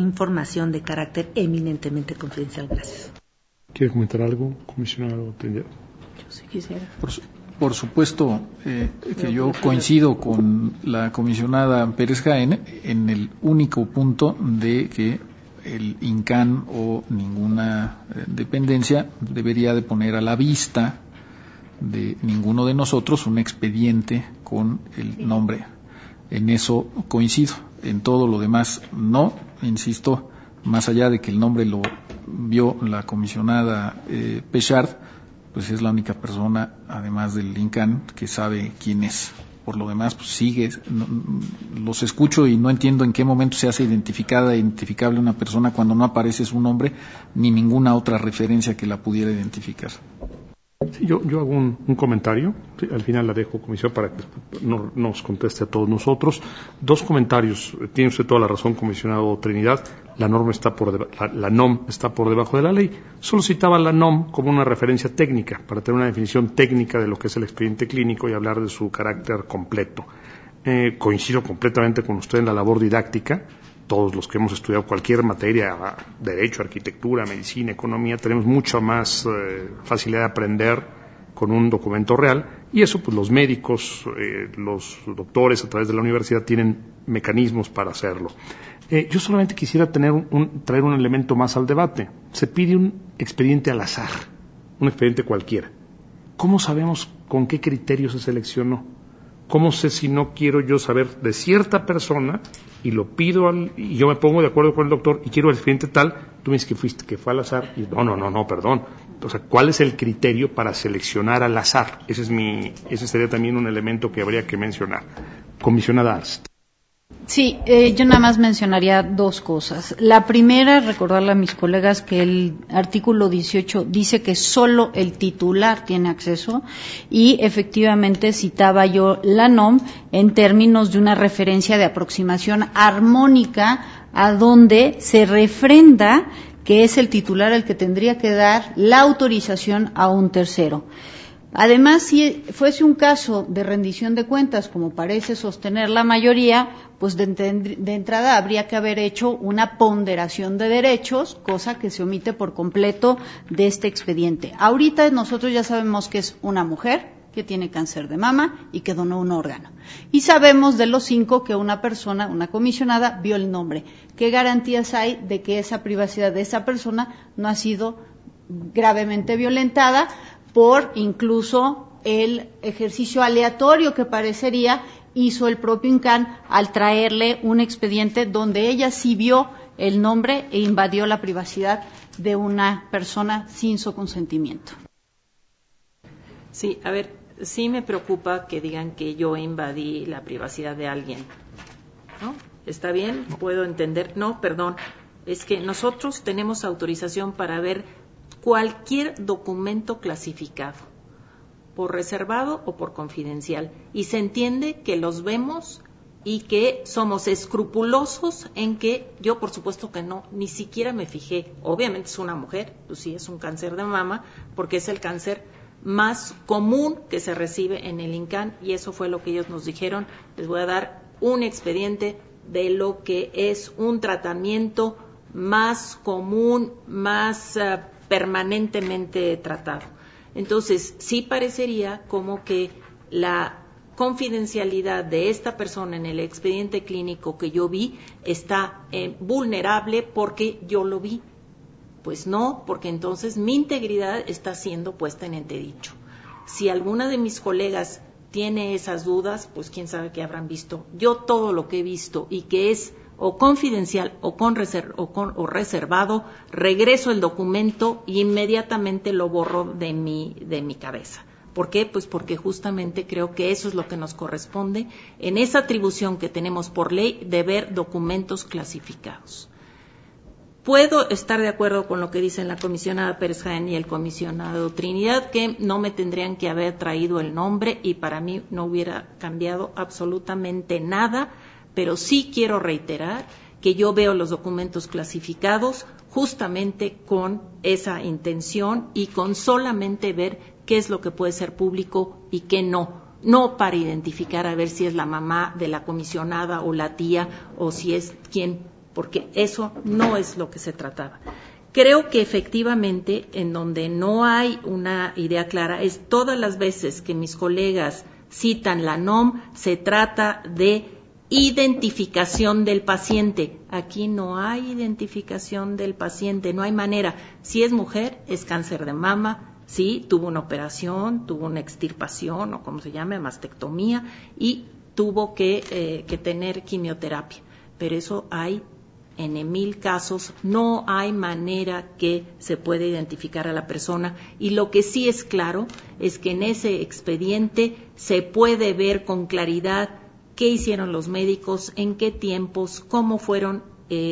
de carácter eminentemente confidencial. Gracias. ¿Quiere comentar algo, comisionado Tendero? Yo sí quisiera. Por supuesto que yo coincido con la comisionada Pérez Jaén en el único punto de que el INCAN o ninguna dependencia debería de poner a la vista de ninguno de nosotros un expediente con el nombre. En eso coincido. En todo lo demás no, insisto, más allá de que el nombre lo vio la comisionada Pechard, pues es la única persona, además del INCAN, que sabe quién es. Por lo demás, pues sigue, los escucho y no entiendo en qué momento se hace identificable una persona cuando no aparece su nombre ni ninguna otra referencia que la pudiera identificar. Sí, yo hago un comentario, sí, al final la dejo, comisión, para que nos conteste a todos nosotros. Dos comentarios. Tiene usted toda la razón, comisionado Trinidad. La NOM está por debajo de la ley. Solo citaba la NOM como una referencia técnica, para tener una definición técnica de lo que es el expediente clínico y hablar de su carácter completo. Coincido completamente con usted en la labor didáctica. Todos los que hemos estudiado cualquier materia, derecho, arquitectura, medicina, economía, tenemos mucha más facilidad de aprender con un documento real, y eso pues los médicos, los doctores a través de la universidad tienen mecanismos para hacerlo. Yo solamente quisiera traer un elemento más al debate. Se pide un expediente al azar, un expediente cualquiera. ¿Cómo sabemos con qué criterios se seleccionó? ¿Cómo sé si no quiero yo saber de cierta persona y lo pido y yo me pongo de acuerdo con el doctor y quiero el expediente tal? Tú me dices que fue al azar y no, perdón. O sea, ¿cuál es el criterio para seleccionar al azar? Ese sería también un elemento que habría que mencionar. Comisionada Arst. Sí, yo nada más mencionaría dos cosas. La primera, recordarle a mis colegas que el artículo 18 dice que solo el titular tiene acceso, y efectivamente citaba yo la NOM en términos de una referencia de aproximación armónica a donde se refrenda que es el titular el que tendría que dar la autorización a un tercero. Además, si fuese un caso de rendición de cuentas, como parece sostener la mayoría, pues de entrada habría que haber hecho una ponderación de derechos, cosa que se omite por completo de este expediente. Ahorita nosotros ya sabemos que es una mujer, que tiene cáncer de mama y que donó un órgano. Y sabemos de los 5 que una persona, una comisionada, vio el nombre. ¿Qué garantías hay de que esa privacidad de esa persona no ha sido gravemente violentada por incluso el ejercicio aleatorio que parecería hizo el propio INCAN al traerle un expediente donde ella sí vio el nombre e invadió la privacidad de una persona sin su consentimiento? Sí, a ver, sí me preocupa que digan que yo invadí la privacidad de alguien, ¿no? ¿Está bien? ¿Puedo entender? No, perdón, es que nosotros tenemos autorización para ver cualquier documento clasificado, por reservado o por confidencial, y se entiende que los vemos y que somos escrupulosos en que yo, por supuesto que no, ni siquiera me fijé. Obviamente es una mujer, pues sí, es un cáncer de mama, porque es el cáncer más común que se recibe en el INCAN, y eso fue lo que ellos nos dijeron. Les voy a dar un expediente de lo que es un tratamiento más común, más permanentemente tratado. Entonces, sí parecería como que la confidencialidad de esta persona en el expediente clínico que yo vi está vulnerable porque yo lo vi. Pues no, porque entonces mi integridad está siendo puesta en entredicho. Si alguna de mis colegas tiene esas dudas, pues quién sabe qué habrán visto. Yo todo lo que he visto y que es o confidencial o reservado, regreso el documento e inmediatamente lo borro de mi cabeza. ¿Por qué? Pues porque justamente creo que eso es lo que nos corresponde en esa atribución que tenemos por ley de ver documentos clasificados. Puedo estar de acuerdo con lo que dicen la comisionada Pérez Jaén y el comisionado Trinidad, que no me tendrían que haber traído el nombre y para mí no hubiera cambiado absolutamente nada, pero sí quiero reiterar que yo veo los documentos clasificados justamente con esa intención y con solamente ver qué es lo que puede ser público y qué no para identificar a ver si es la mamá de la comisionada o la tía o si es quién, porque eso no es lo que se trataba. Creo que efectivamente en donde no hay una idea clara es todas las veces que mis colegas citan la NOM, se trata de identificación del paciente. Aquí no hay identificación del paciente, no hay manera. Si es mujer, es cáncer de mama, sí, tuvo una operación, tuvo una extirpación o como se llame, mastectomía, y tuvo que tener quimioterapia. Pero eso hay en 1000 casos, no hay manera que se pueda identificar a la persona. Y lo que sí es claro es que en ese expediente se puede ver con claridad qué hicieron los médicos, en qué tiempos, cómo fueron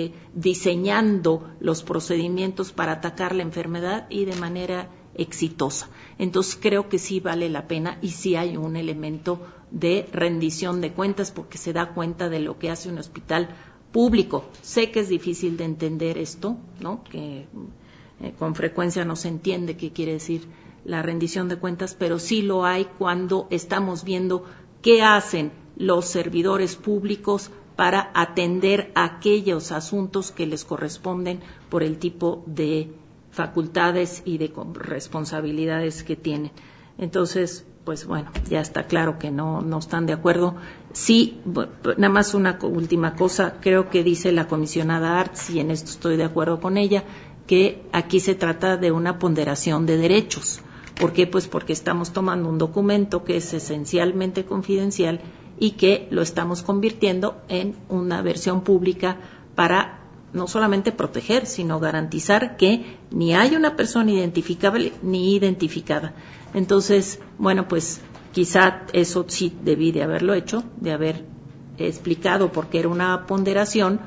diseñando los procedimientos para atacar la enfermedad y de manera exitosa. Entonces creo que sí vale la pena y sí hay un elemento de rendición de cuentas porque se da cuenta de lo que hace un hospital público. Sé que es difícil de entender esto, ¿no? Que con frecuencia no se entiende qué quiere decir la rendición de cuentas, pero sí lo hay cuando estamos viendo qué hacen los servidores públicos para atender aquellos asuntos que les corresponden por el tipo de facultades y de responsabilidades que tienen. Entonces, pues bueno, ya está claro que no están de acuerdo. Sí, nada más una última cosa, creo que dice la comisionada Arts, y en esto estoy de acuerdo con ella, que aquí se trata de una ponderación de derechos. ¿Por qué? Pues porque estamos tomando un documento que es esencialmente confidencial y que lo estamos convirtiendo en una versión pública para no solamente proteger, sino garantizar que ni hay una persona identificable ni identificada. Entonces, bueno, pues quizá eso sí debí de haberlo hecho, de haber explicado por qué era una ponderación,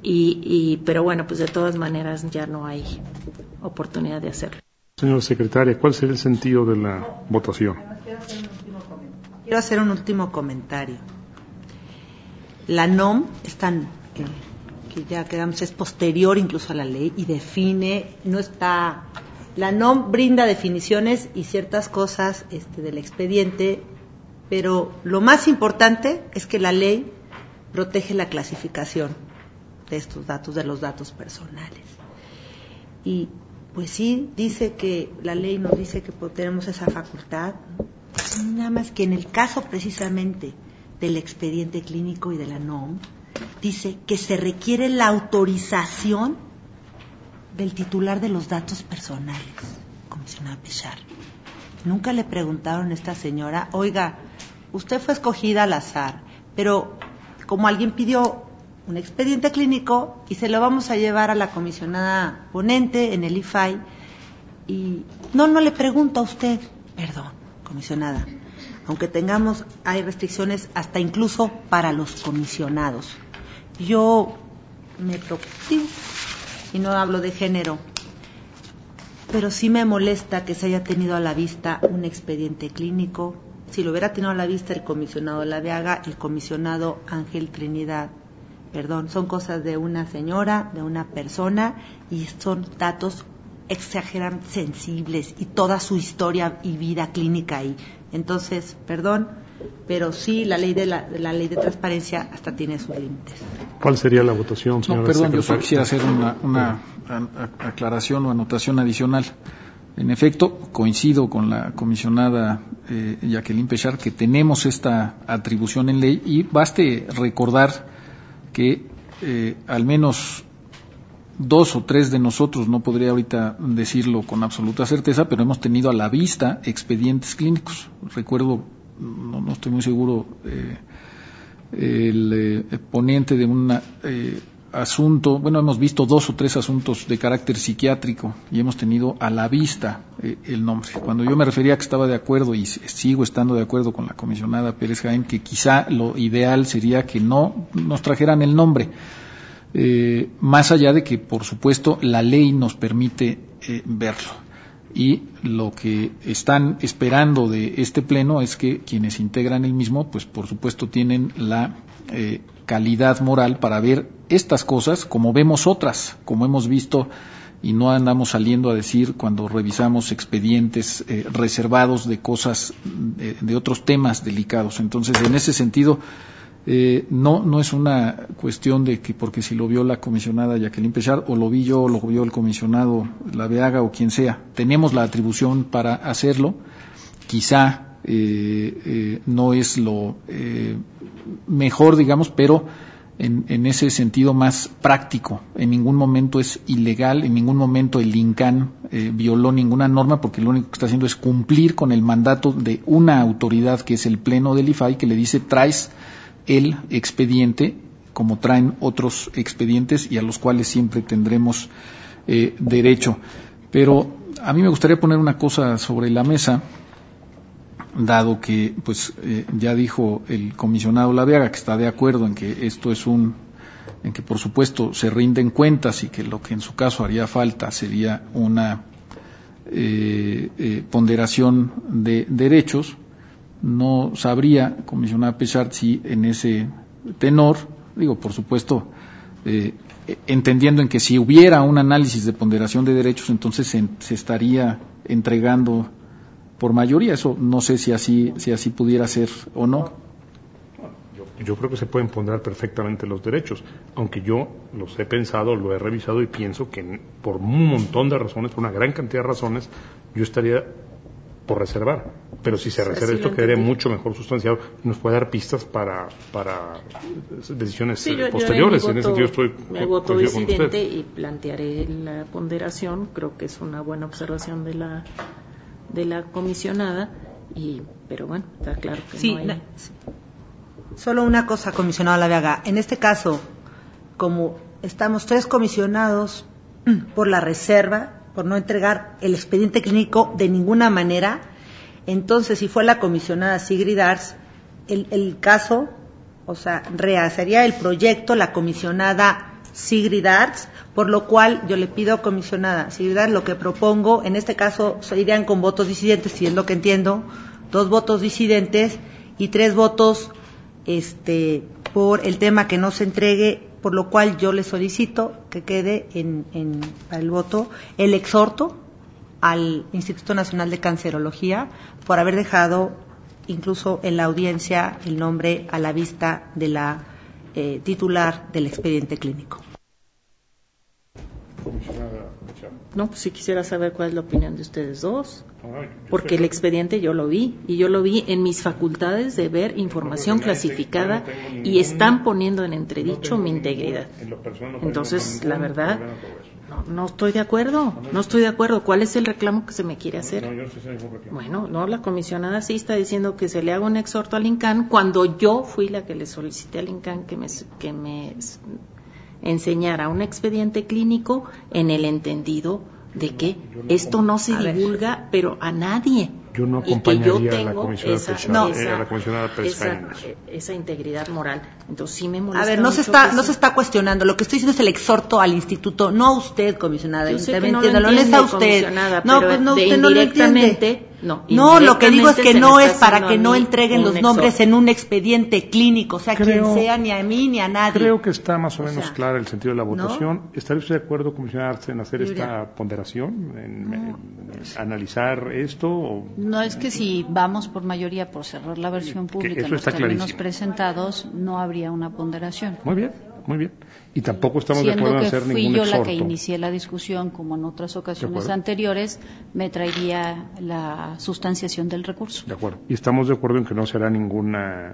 pero bueno, pues de todas maneras ya no hay oportunidad de hacerlo. Señora secretaria, ¿cuál sería el sentido de la votación? Quiero hacer un último comentario. La NOM que ya quedamos, es posterior incluso a la ley y define, la NOM brinda definiciones y ciertas cosas del expediente, pero lo más importante es que la ley protege la clasificación de estos datos, de los datos personales. Y pues sí, dice que la ley nos dice que tenemos esa facultad, Nada más que en el caso precisamente del expediente clínico y de la NOM, dice que se requiere la autorización del titular de los datos personales, comisionada Péchard. Nunca le preguntaron a esta señora, oiga, usted fue escogida al azar, pero como alguien pidió un expediente clínico y se lo vamos a llevar a la comisionada ponente en el IFAI, y no le pregunto a usted, perdón, comisionada, aunque hay restricciones hasta incluso para los comisionados. Yo me preocupo, y no hablo de género, pero sí me molesta que se haya tenido a la vista un expediente clínico. Si lo hubiera tenido a la vista el comisionado Laveaga, el comisionado Ángel Trinidad, perdón, son cosas de una señora, de una persona, y son datos exageran sensibles y toda su historia y vida clínica ahí. Entonces, perdón, pero sí la ley de transparencia hasta tiene sus límites. ¿Cuál sería la votación, señora Perdón, secretaria? yo solo quisiera hacer una aclaración o anotación adicional. En efecto, coincido con la comisionada Jacqueline Péchard que tenemos esta atribución en ley, y baste recordar que al menos 2 o 3 de nosotros, no podría ahorita decirlo con absoluta certeza, pero hemos tenido a la vista expedientes clínicos. Recuerdo, no estoy muy seguro, el ponente de un asunto, hemos visto 2 o 3 asuntos de carácter psiquiátrico y hemos tenido a la vista el nombre. Cuando yo me refería a que estaba de acuerdo, y sigo estando de acuerdo con la comisionada Pérez Jaén, que quizá lo ideal sería que no nos trajeran el nombre, más allá de que, por supuesto, la ley nos permite verlo. Y lo que están esperando de este pleno es que quienes integran el mismo, pues por supuesto tienen la calidad moral para ver estas cosas como vemos otras, como hemos visto, y no andamos saliendo a decir cuando revisamos expedientes reservados de cosas, de otros temas delicados. Entonces, en ese sentido, no es una cuestión de que porque si lo vio la comisionada Jacqueline Péchard, o lo vi yo, o lo vio el comisionado Laveaga, o quien sea, tenemos la atribución para hacerlo. Quizá no es lo mejor, digamos, pero en ese sentido más práctico. En ningún momento es ilegal, en ningún momento el INCAN violó ninguna norma, porque lo único que está haciendo es cumplir con el mandato de una autoridad que es el Pleno del IFAI, que le dice traes el expediente, como traen otros expedientes y a los cuales siempre tendremos derecho. Pero a mí me gustaría poner una cosa sobre la mesa, dado que ya dijo el comisionado Laveaga que está de acuerdo en que esto es en que por supuesto se rinden cuentas, y que lo que en su caso haría falta sería una ponderación de derechos. No sabría, comisionada Péchard, si en ese tenor, por supuesto, entendiendo en que si hubiera un análisis de ponderación de derechos, entonces se estaría entregando por mayoría. Eso no sé si así pudiera ser o no. Yo creo que se pueden ponderar perfectamente los derechos, aunque yo los he pensado, lo he revisado y pienso que por un montón de razones, por una gran cantidad de razones, yo estaría por reservar, pero si se reserva esto quedaría mucho mejor sustanciado y nos puede dar pistas para decisiones posteriores. En ese sentido estoy me voto disidente y plantearé la ponderación. Creo que es una buena observación de la comisionada, pero bueno, está claro que sí, no hay... Solo una cosa, comisionado Laveaga, en este caso, como estamos 3 comisionados por la reserva, por no entregar el expediente clínico de ninguna manera, entonces si fue la comisionada Sigrid Arts, el caso, rehacería el proyecto la comisionada Sigrid Arts, por lo cual yo le pido, comisionada Sigrid Arts, lo que propongo, en este caso se irían con votos disidentes, si es lo que entiendo, 2 votos disidentes y 3 votos por el tema que no se entregue, por lo cual yo le solicito que quede para el voto el exhorto al Instituto Nacional de Cancerología por haber dejado incluso en la audiencia el nombre a la vista de la titular del expediente clínico. Comisionada Péchard. No, pues sí quisiera saber cuál es la opinión de ustedes dos, porque el expediente yo lo vi, y yo lo vi en mis facultades de ver información clasificada y están poniendo en entredicho mi integridad. Entonces, la verdad, no estoy de acuerdo, ¿Cuál es el reclamo que se me quiere hacer? Bueno, no, la comisionada sí está diciendo que se le haga un exhorto al INCAN cuando yo fui la que le solicité al INCAN que me enseñara un expediente clínico en el entendido de que esto no se divulga, pero a nadie. Yo no acompañaría a la comisionada esa integridad moral. Entonces sí me molesta. A ver, no se está cuestionando. Lo que estoy diciendo es el exhorto al instituto, no a usted, comisionada. Yo sé que no lo es a usted. No, pues no, usted no lo entiende. No, lo que digo es que no es para que no entreguen los nombres en un expediente clínico, o sea, quien sea, ni a mí ni a nadie. Creo que está más o menos clara el sentido de la votación. ¿Estaría usted de acuerdo, comisionada Arce, en hacer esta ponderación, en analizar esto? No, es que si vamos por mayoría por cerrar la versión pública en los términos presentados, no habría una ponderación. Muy bien. Y tampoco estamos de acuerdo en hacer ningún exhorto. Siendo que fui yo la que inicié la discusión, como en otras ocasiones anteriores, me traería la sustanciación del recurso. De acuerdo. Y estamos de acuerdo en que no se hará ningún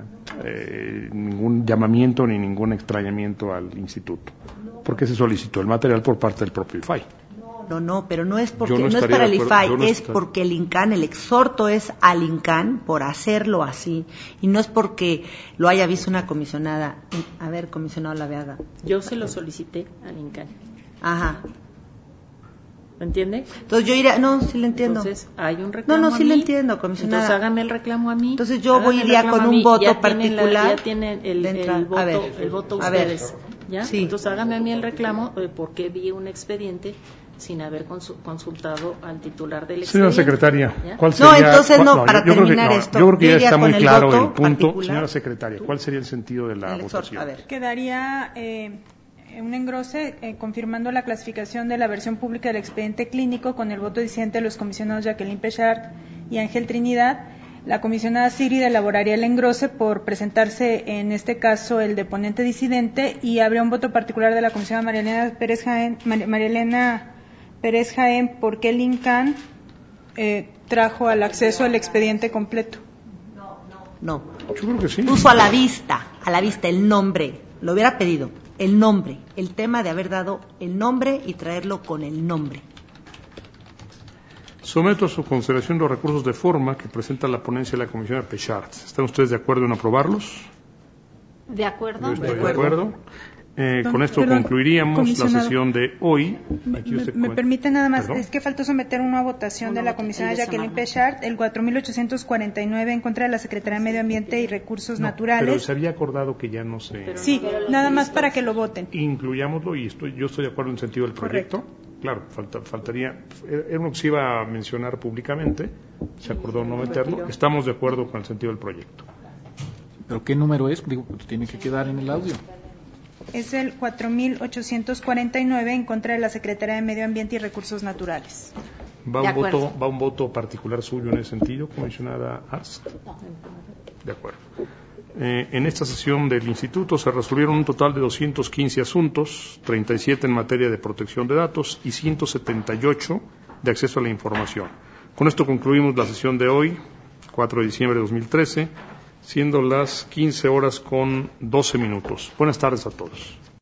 llamamiento ni ningún extrañamiento al instituto, porque se solicitó el material por parte del propio IFAI. No, pero no es porque no es para el IFAI, es porque el INCAN, el exhorto es al INCAN por hacerlo así, y no es porque lo haya visto una comisionada. A ver, comisionado Laveaga. Yo se lo solicité al INCAN. Ajá. ¿Me entiende? Entonces yo iría, no, sí le entiendo. Entonces hay un reclamo. No, sí le entiendo, comisionada. Entonces hágame el reclamo a mí. Entonces yo iría con un voto particular. Ya tienen el voto ustedes. ¿Ya? Sí. Entonces hágame a mí el reclamo porque vi un expediente sin haber consultado al titular del expediente. Señora secretaria, ¿cuál sería? No, entonces para terminar esto. Yo creo que ya está muy claro el punto. Particular. Señora secretaria, ¿cuál sería el sentido de la votación? A ver. Quedaría un engrose confirmando la clasificación de la versión pública del expediente clínico con el voto disidente de los comisionados Jacqueline Pechard y Ángel Trinidad. La comisionada Sigrid elaboraría el engrose por presentarse, en este caso, el deponente disidente, y habría un voto particular de la comisionada María Elena Pérez Jaén, porque el INCAN trajo al acceso el expediente completo. No. Yo creo que sí. Puso a la vista el nombre, lo hubiera pedido, el nombre, el tema de haber dado el nombre y traerlo con el nombre. Someto a su consideración los recursos de forma que presenta la ponencia de la Comisión de Pechard. ¿Están ustedes de acuerdo en aprobarlos? De acuerdo. Yo estoy de acuerdo. Con esto concluiríamos la sesión de hoy. Me permite nada más, es que faltó someter una votación de la comisionada Jacqueline Pechard, el 4.849 en contra de la Secretaría de Medio Ambiente y Recursos Naturales. Pero se había acordado que ya no se... Sí, nada más para que lo voten. Incluyámoslo y yo estoy de acuerdo en el sentido del proyecto. Correcto. Claro, faltaría, era uno que se iba a mencionar públicamente, se acordó no meterlo, estamos de acuerdo con el sentido del proyecto. ¿Pero qué número es? Digo, tiene que quedar en el audio. Es el 4.849 en contra de la Secretaría de Medio Ambiente y Recursos Naturales. ¿Va un voto particular suyo en ese sentido, comisionada Arce? De acuerdo. En esta sesión del Instituto se resolvieron un total de 215 asuntos, 37 en materia de protección de datos y 178 de acceso a la información. Con esto concluimos la sesión de hoy, 4 de diciembre de 2013, siendo las 15 horas con 12 minutos. Buenas tardes a todos.